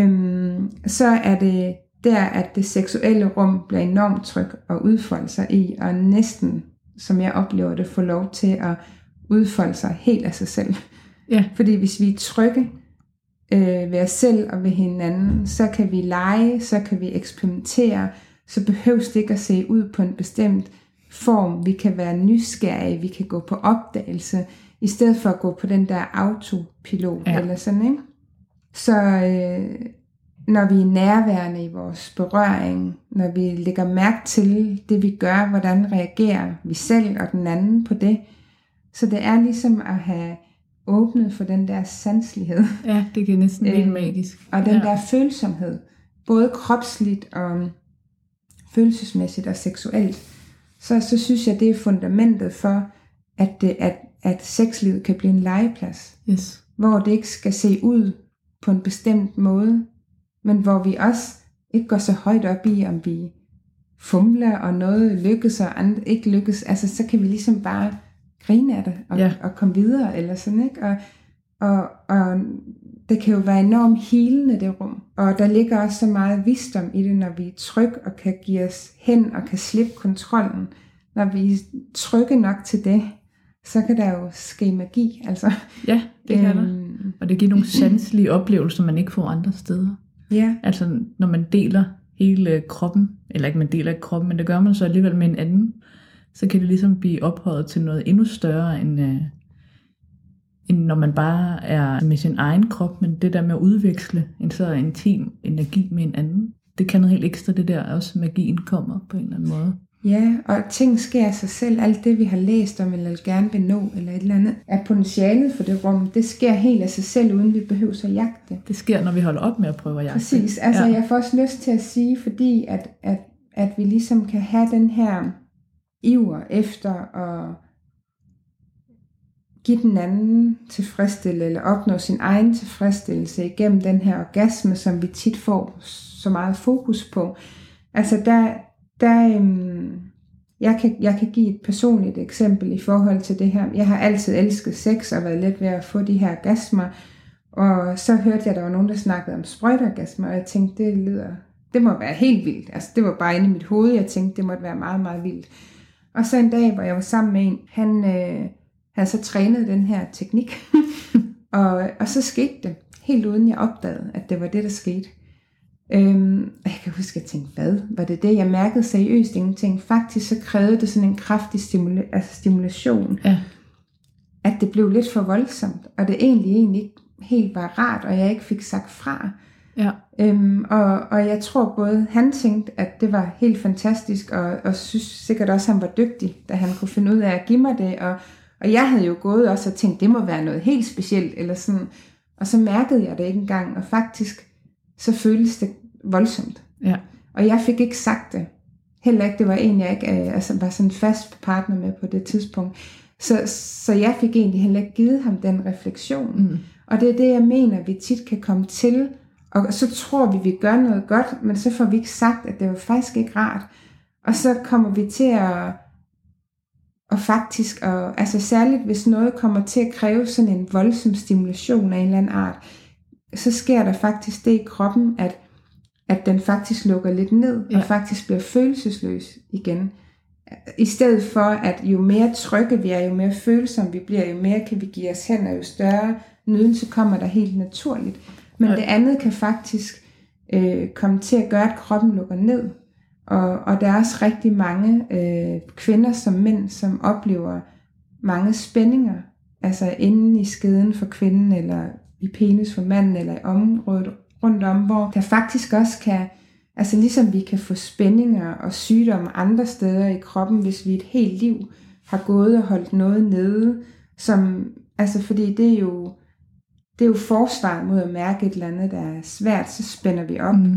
øhm, så er det der, at det seksuelle rum bliver enormt tryg at udfolde sig i, og næsten, som jeg oplever det, få lov til at udfolde sig helt af sig selv. Ja. Fordi hvis vi er trygge øh, ved os selv og ved hinanden, så kan vi lege, så kan vi eksperimentere, så behøves det ikke at se ud på en bestemt form. Vi kan være nysgerrige, vi kan gå på opdagelse, i stedet for at gå på den der autopilot, ja. Eller sådan, ikke? Så øh, når vi er nærværende i vores berøring, når vi lægger mærke til det, vi gør, hvordan reagerer vi selv og den anden på det, så det er ligesom at have åbnet for den der sanselighed. Ja, det er næsten helt øh, magisk. Og den ja. der følsomhed, både kropsligt og følelsesmæssigt og seksuelt, så, så synes jeg, det er fundamentet for, at, det, at, at sexlivet kan blive en legeplads. Yes. Hvor det ikke skal se ud på en bestemt måde, men hvor vi også ikke går så højt op i, om vi fumler, og noget lykkes, og andet ikke lykkes. Altså, så kan vi ligesom bare grine af det, og, ja. og komme videre, eller sådan, ikke? Og, og, og det kan jo være enormt healende, det rum. Og der ligger også så meget visdom i det, når vi er trygge, og kan give os hen, og kan slippe kontrollen. Når vi er trygge nok til det, så kan der jo ske magi, altså. Ja, det kan øhm, der. Og det giver nogle sanselige oplevelser, man ikke får andre steder. Ja. Altså, når man deler hele kroppen, eller ikke man deler ikke kroppen, men det gør man så alligevel med en anden, så kan det ligesom blive ophøjet til noget endnu større, end, øh, end når man bare er med sin egen krop, men det der med at udveksle en så intim energi med en anden, det kan noget helt ekstra, det der også magien kommer på en eller anden måde. Ja, og ting sker af sig selv. Alt det, vi har læst om, eller gerne vil nå, eller et eller andet, er potentialet for det rum. Det sker helt af sig selv, uden vi behøver at jagte. Det sker, når vi holder op med at prøve at jagte. Præcis. Altså, ja. Jeg får også lyst til at sige, fordi at, at, at vi ligesom kan have den her iver efter at give den anden tilfredsstillelse, eller opnå sin egen tilfredsstillelse igennem den her orgasme, som vi tit får så meget fokus på. Altså, der... Der, øhm, jeg, kan, jeg kan give et personligt eksempel i forhold til det her. Jeg har altid elsket sex og været let ved at få de her orgasmer. Og så hørte jeg, at der var nogen, der snakkede om sprøjteorgasmer, og jeg tænkte, det lyder, det må være helt vildt. Altså, det var bare inde i mit hoved, jeg tænkte, det måtte være meget, meget vildt. Og så en dag, hvor jeg var sammen med en, han øh, havde så trænet den her teknik, og, og så skete det, helt uden jeg opdagede, at det var det, der skete. Øhm, jeg kan huske, at jeg tænkte, hvad var det det? Jeg mærkede seriøst ingenting. Faktisk så krævede det sådan en kraftig stimula- altså stimulation, ja. At det blev lidt for voldsomt, og det egentlig, egentlig ikke helt var rart, og jeg ikke fik sagt fra. Ja. Øhm, og, og jeg tror både, han tænkte, at det var helt fantastisk, og, og synes sikkert også, at han var dygtig, da han kunne finde ud af at give mig det, og, og jeg havde jo gået også og tænkt, det må være noget helt specielt, eller sådan, og så mærkede jeg det ikke engang, og faktisk så føltes det voldsomt. Ja. Og jeg fik ikke sagt det. Heller ikke, det var en, jeg ikke altså, var sådan en fast partner med på det tidspunkt. Så, så jeg fik egentlig heller ikke givet ham den refleksion. Mm. Og det er det, jeg mener, vi tit kan komme til. Og så tror vi, vi gør noget godt, men så får vi ikke sagt, at det var faktisk ikke rart. Og så kommer vi til at, og faktisk, og, altså særligt hvis noget kommer til at kræve sådan en voldsom stimulation af en eller anden art, så sker der faktisk det i kroppen, at, at den faktisk lukker lidt ned, ja. Og faktisk bliver følelsesløs igen. I stedet for, at jo mere trygge vi er, jo mere følsomme vi bliver, jo mere kan vi give os hen, og jo større nydelse kommer der helt naturligt. Men ja. Det andet kan faktisk øh, komme til at gøre, at kroppen lukker ned. Og, og der er også rigtig mange øh, kvinder som mænd, som oplever mange spændinger, altså inde i skeden for kvinden, eller i penis for manden, eller i området rundt om, hvor der faktisk også kan, altså ligesom vi kan få spændinger og sygdomme andre steder i kroppen, hvis vi et helt liv har gået og holdt noget nede, som, altså fordi det er jo, det er jo forsvar mod at mærke et eller andet, der er svært, så spænder vi op. Mm.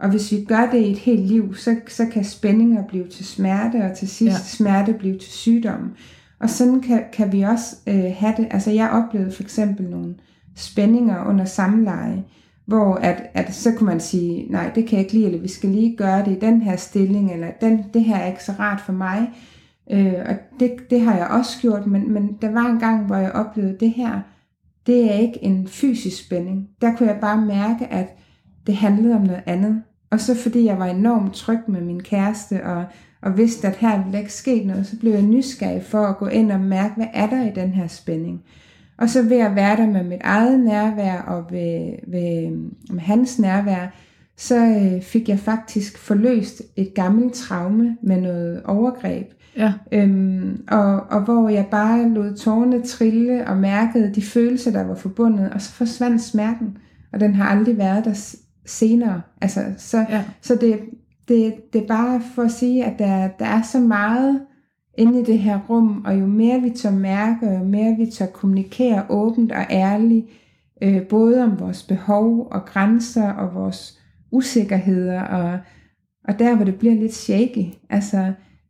Og hvis vi gør det i et helt liv, så, så kan spændinger blive til smerte, og til sidst ja. smerte blive til sygdom. Og sådan kan, kan vi også øh, have det. Altså jeg oplevede for eksempel nogle spændinger under samleje, hvor at, at så kunne man sige, nej, det kan jeg ikke lide, eller vi skal lige gøre det i den her stilling, eller den, det her er ikke så rart for mig. Øh, og det, det har jeg også gjort, men, men der var en gang, hvor jeg oplevede det her, det er ikke en fysisk spænding. Der kunne jeg bare mærke, at det handlede om noget andet. Og så fordi jeg var enormt tryg med min kæreste, og, og vidste, at her ville ikke ske noget, så blev jeg nysgerrig for at gå ind og mærke, hvad er der i den her spænding. Og så ved at være der med mit eget nærvær, og ved, ved, med hans nærvær, så øh, fik jeg faktisk forløst et gammelt traume med noget overgreb. Ja. Øhm, og, og hvor jeg bare lod tårerne trille og mærkede de følelser, der var forbundet, og så forsvandt smerten, og den har aldrig været der senere. Altså, så ja. så det, det, det er bare for at sige, at der, der er så meget inde i det her rum, og jo mere vi tør mærke, og jo mere vi tør kommunikere åbent og ærligt, øh, både om vores behov og grænser og vores usikkerheder, og, og der hvor det bliver lidt shaky. Altså,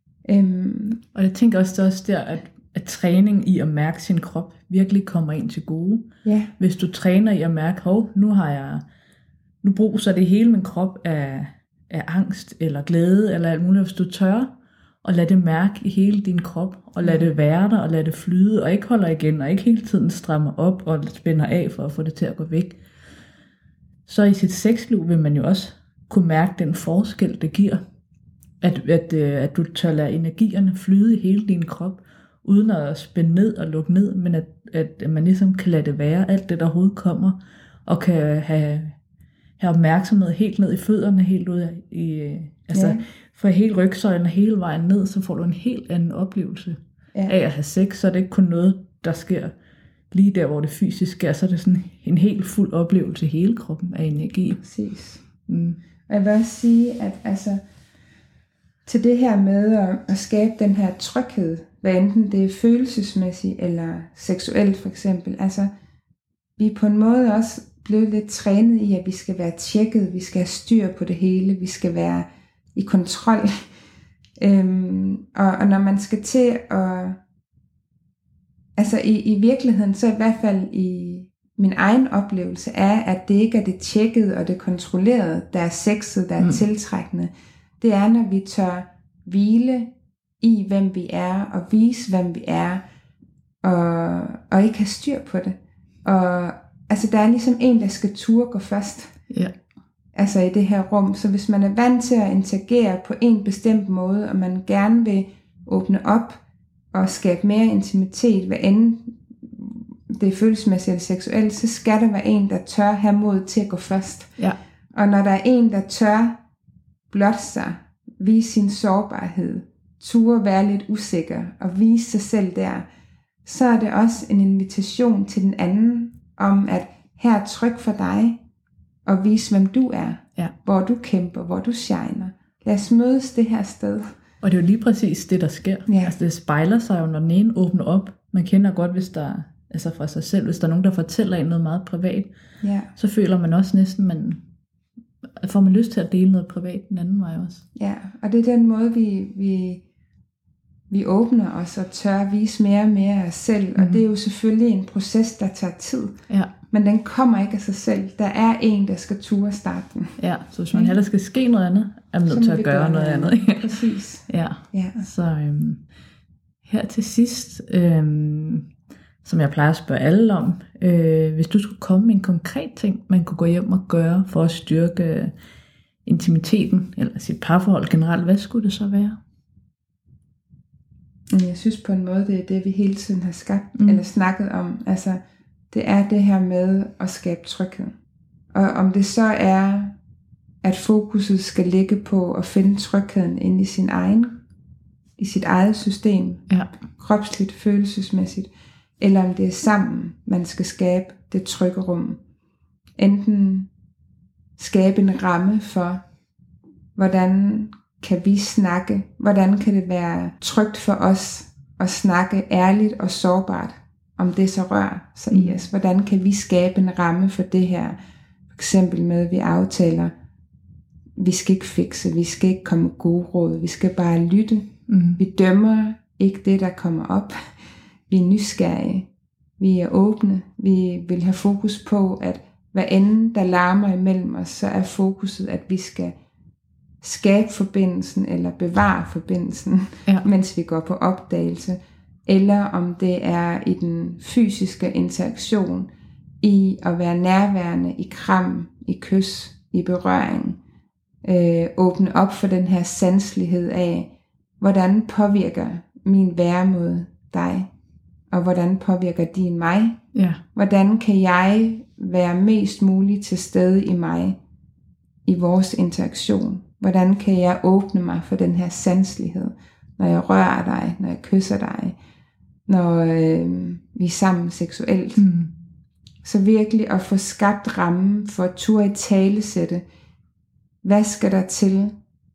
øhm, og jeg tænker også, det også der, at, at træning i at mærke sin krop virkelig kommer ind til gode. Ja. Hvis du træner i at mærke, hov, nu har jeg, nu bruser det hele min krop af, af angst eller glæde eller alt muligt, hvis du tør, og lad det mærke i hele din krop, og lad det være der, og lad det flyde, og ikke holder igen, og ikke hele tiden strammer op og spænder af for at få det til at gå væk. Så i sit sexliv vil man jo også kunne mærke den forskel, det giver, at, at, at du tør lade energierne flyde i hele din krop, uden at spænde ned og lukke ned, men at, at man ligesom kan lade det være, alt det der overhovedet kommer, og kan have, have opmærksomhed helt ned i fødderne, helt ud i, altså ja. fra hele rygsøjlen hele vejen ned, så får du en helt anden oplevelse ja. af at have sex, så er det ikke kun noget, der sker lige der, hvor det fysisk sker, så er det sådan en helt fuld oplevelse i hele kroppen af energi. Præcis. Mm. Og jeg vil også sige, at altså, til det her med at, at skabe den her tryghed, hvad enten det er følelsesmæssigt eller seksuelt for eksempel, altså vi er på en måde også blevet lidt trænet i, at vi skal være tjekket, vi skal have styr på det hele, vi skal være i kontrol. øhm, og, og når man skal til at, altså i, i virkeligheden, så i hvert fald i min egen oplevelse er, at det ikke er det tjekkede og det kontrollerede, der er sexet, der er mm. tiltrækkende. Det er, når vi tør hvile i, hvem vi er, og vise, hvem vi er, og, og ikke have styr på det. Og altså, der er ligesom en, der skal turde gå først. Ja. Altså i det her rum. Så hvis man er vant til at interagere på en bestemt måde, og man gerne vil åbne op og skabe mere intimitet, hvad end det er følelsesmæssigt eller seksuelt, så skal der være en, der tør have mod til at gå først. Ja. Og når der er en, der tør blotte sig, vise sin sårbarhed, turde være lidt usikker og vise sig selv der, så er det også en invitation til den anden om, at her er tryg for dig, og vise hvem du er, ja. hvor du kæmper, hvor du shiner. Lad os mødes det her sted. Og det er jo lige præcis det, der sker. Ja. Altså det spejler sig jo, når den ene åbner op. Man kender godt, hvis der, altså fra sig selv, hvis der er nogen, der fortæller en noget meget privat, ja. så føler man også næsten, man får man lyst til at dele noget privat den anden vej også. Ja, og det er den måde, vi, vi, vi åbner os og tør at vise mere og mere af os selv. Mm-hmm. Og det er jo selvfølgelig en proces, der tager tid. Ja. Men den kommer ikke af sig selv. Der er en, der skal ture starte den. Ja, så hvis man ja. heller skal ske noget andet, er man nødt til at gøre, gøre noget andet. andet. Præcis. Ja. ja. Så øhm, her til sidst, øhm, som jeg plejer at spørge alle om, øh, hvis du skulle komme med en konkret ting, man kunne gå hjem og gøre for at styrke intimiteten, eller sit parforhold generelt, hvad skulle det så være? Jeg synes på en måde, det er det, vi hele tiden har skabt, mm. eller snakket om. Altså, det er det her med at skabe tryghed. Og om det så er, at fokuset skal ligge på at finde trygheden inde i sin egen, i sit eget system, ja. kropsligt, følelsesmæssigt, eller om det er sammen, man skal skabe det trygge rum. Enten skabe en ramme for, hvordan kan vi snakke, hvordan kan det være trygt for os at snakke ærligt og sårbart, om det så rører sig i os. Hvordan kan vi skabe en ramme for det her, for eksempel med, at vi aftaler, vi skal ikke fikse, vi skal ikke komme med gode råd, vi skal bare lytte. Mm. Vi dømmer ikke det, der kommer op. Vi er nysgerrige, vi er åbne, vi vil have fokus på, at hvad end der larmer imellem os, så er fokuset, at vi skal skabe forbindelsen, eller bevare forbindelsen, ja. mens vi går på opdagelse, eller om det er i den fysiske interaktion, i at være nærværende, i kram, i kys, i berøring, øh, åbne op for den her sanselighed af, hvordan påvirker min væremåde dig, og hvordan påvirker din mig, ja. hvordan kan jeg være mest muligt til stede i mig, i vores interaktion, hvordan kan jeg åbne mig for den her sanselighed, når jeg rører dig, når jeg kysser dig, når øh, vi er sammen seksuelt. Mm. Så virkelig at få skabt rammen for at turde i talesætte, hvad skal der til,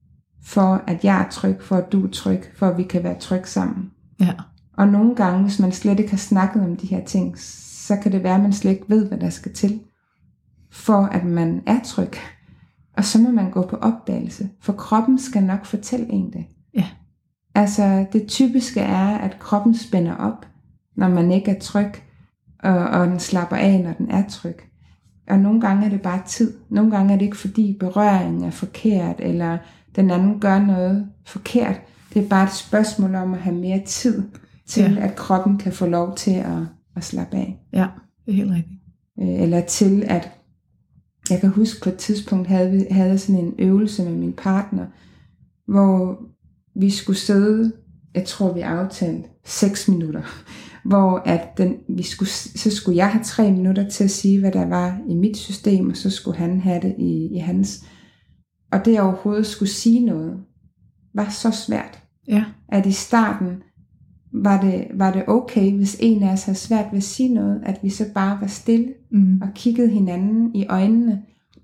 for at jeg er tryg, for at du er tryg, for at vi kan være tryg sammen. Ja. Og nogle gange, hvis man slet ikke har snakket om de her ting, så kan det være, at man slet ikke ved, hvad der skal til, for at man er tryg. Og så må man gå på opdagelse, for kroppen skal nok fortælle en det. Ja. Altså det typiske er, at kroppen spænder op, når man ikke er tryg, og, og den slapper af, når den er tryg. Og nogle gange er det bare tid. Nogle gange er det ikke fordi berøringen er forkert, eller den anden gør noget forkert. Det er bare et spørgsmål om at have mere tid til, ja. At kroppen kan få lov til at, at slappe af. Ja, det er helt rigtigt. Eller til at, jeg kan huske på et tidspunkt, havde vi havde sådan en øvelse med min partner, hvor vi skulle sidde, jeg tror vi aftalte seks minutter, hvor at den, vi skulle, så skulle jeg have tre minutter til at sige, hvad der var i mit system, og så skulle han have det i, i hans. Og det overhovedet skulle sige noget, var så svært. Ja. At i starten var det, var det okay, hvis en af os havde svært ved at sige noget, at vi så bare var stille, mm. og kiggede hinanden i øjnene,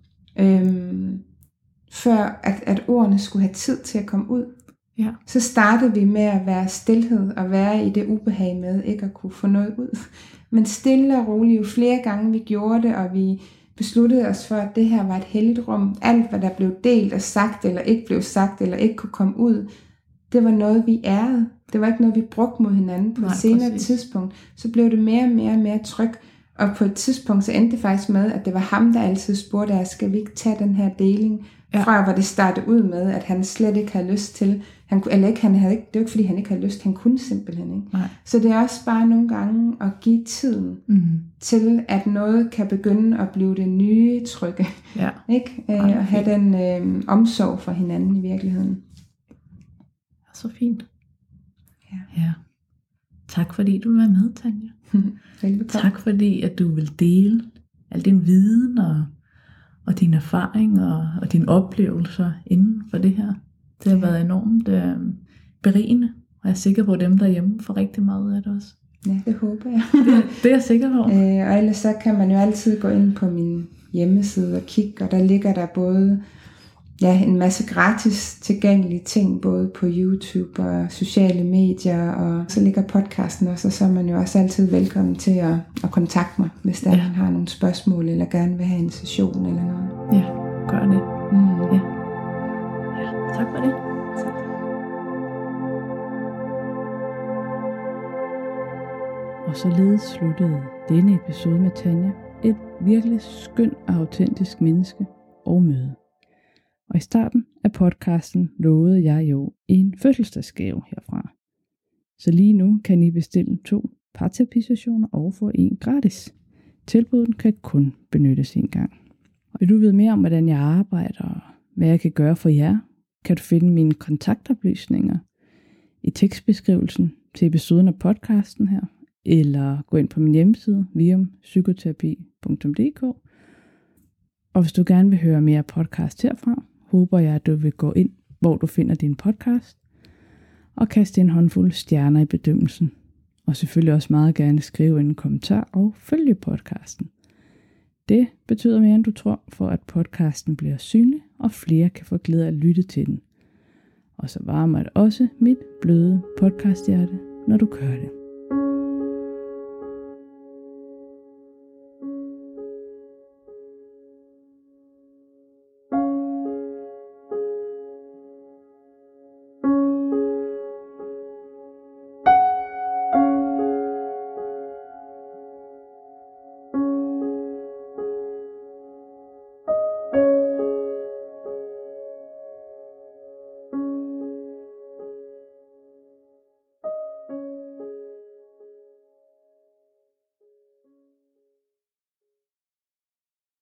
øhm, før at, at ordene skulle have tid til at komme ud. Ja. Så startede vi med at være stilhed, og være i det ubehag med ikke at kunne få noget ud. Men stille og roligt, jo flere gange vi gjorde det, og vi besluttede os for, at det her var et helligt rum. Alt, hvad der blev delt og sagt, eller ikke blev sagt, eller ikke kunne komme ud, det var noget, vi ærede. Det var ikke noget, vi brugte mod hinanden på Nej, et senere præcis. tidspunkt. Så blev det mere og mere og mere tryg. Og på et tidspunkt, så endte det faktisk med, at det var ham, der altid spurgte, at skal vi ikke tage den her deling? Ja. Fra hvor det startede ud med, at han slet ikke havde lyst til, han, eller ikke, han havde ikke, det var ikke fordi han ikke havde lyst, han kunne simpelthen ikke. Nej. Så det er også bare nogle gange at give tiden mm. til, at noget kan begynde at blive det nye trygge. Ja. Ikke? Æ, og have den øh, omsorg for hinanden i virkeligheden. Så fint. Ja. Ja. Tak fordi du var med, Tanja. Velbekomme. Tak fordi at du vil dele al din viden og, og din erfaring og, og dine oplevelser inden for det her. Det har ja. været enormt øh, berigende, og jeg er sikker på, at dem derhjemme får rigtig meget af det også. Ja, det håber jeg. det, det er jeg sikker på. Øh, og ellers så kan man jo altid gå ind på min hjemmeside og kigge, og der ligger der både ja, en masse gratis tilgængelige ting, både på YouTube og sociale medier, og så ligger podcasten også, og så er man jo også altid velkommen til at, at kontakte mig, hvis der ja. man har nogle spørgsmål, eller gerne vil have en session eller noget. Ja, gør det. Mm. Ja. Ja, tak for det. Og således sluttede denne episode med Tanja, et virkelig skønt og autentisk menneske og møde. Og i starten af podcasten lovede jeg jo en fødselsdagsgave herfra. Så lige nu kan I bestille to parterapisessioner og få en gratis. Tilbuddet kan kun benyttes en gang. Og vil du vide mere om, hvordan jeg arbejder og hvad jeg kan gøre for jer, kan du finde mine kontaktoplysninger i tekstbeskrivelsen til episoden af podcasten her, eller gå ind på min hjemmeside virum psykoterapi punktum d k. Og hvis du gerne vil høre mere podcast herfra, håber jeg, at du vil gå ind, hvor du finder din podcast, og kaste en håndfuld stjerner i bedømmelsen. Og selvfølgelig også meget gerne skrive en kommentar og følge podcasten. Det betyder mere, end du tror, for at podcasten bliver synlig, og flere kan få glæde af at lytte til den. Og så varmer det også mit bløde podcasthjerte, når du gør det.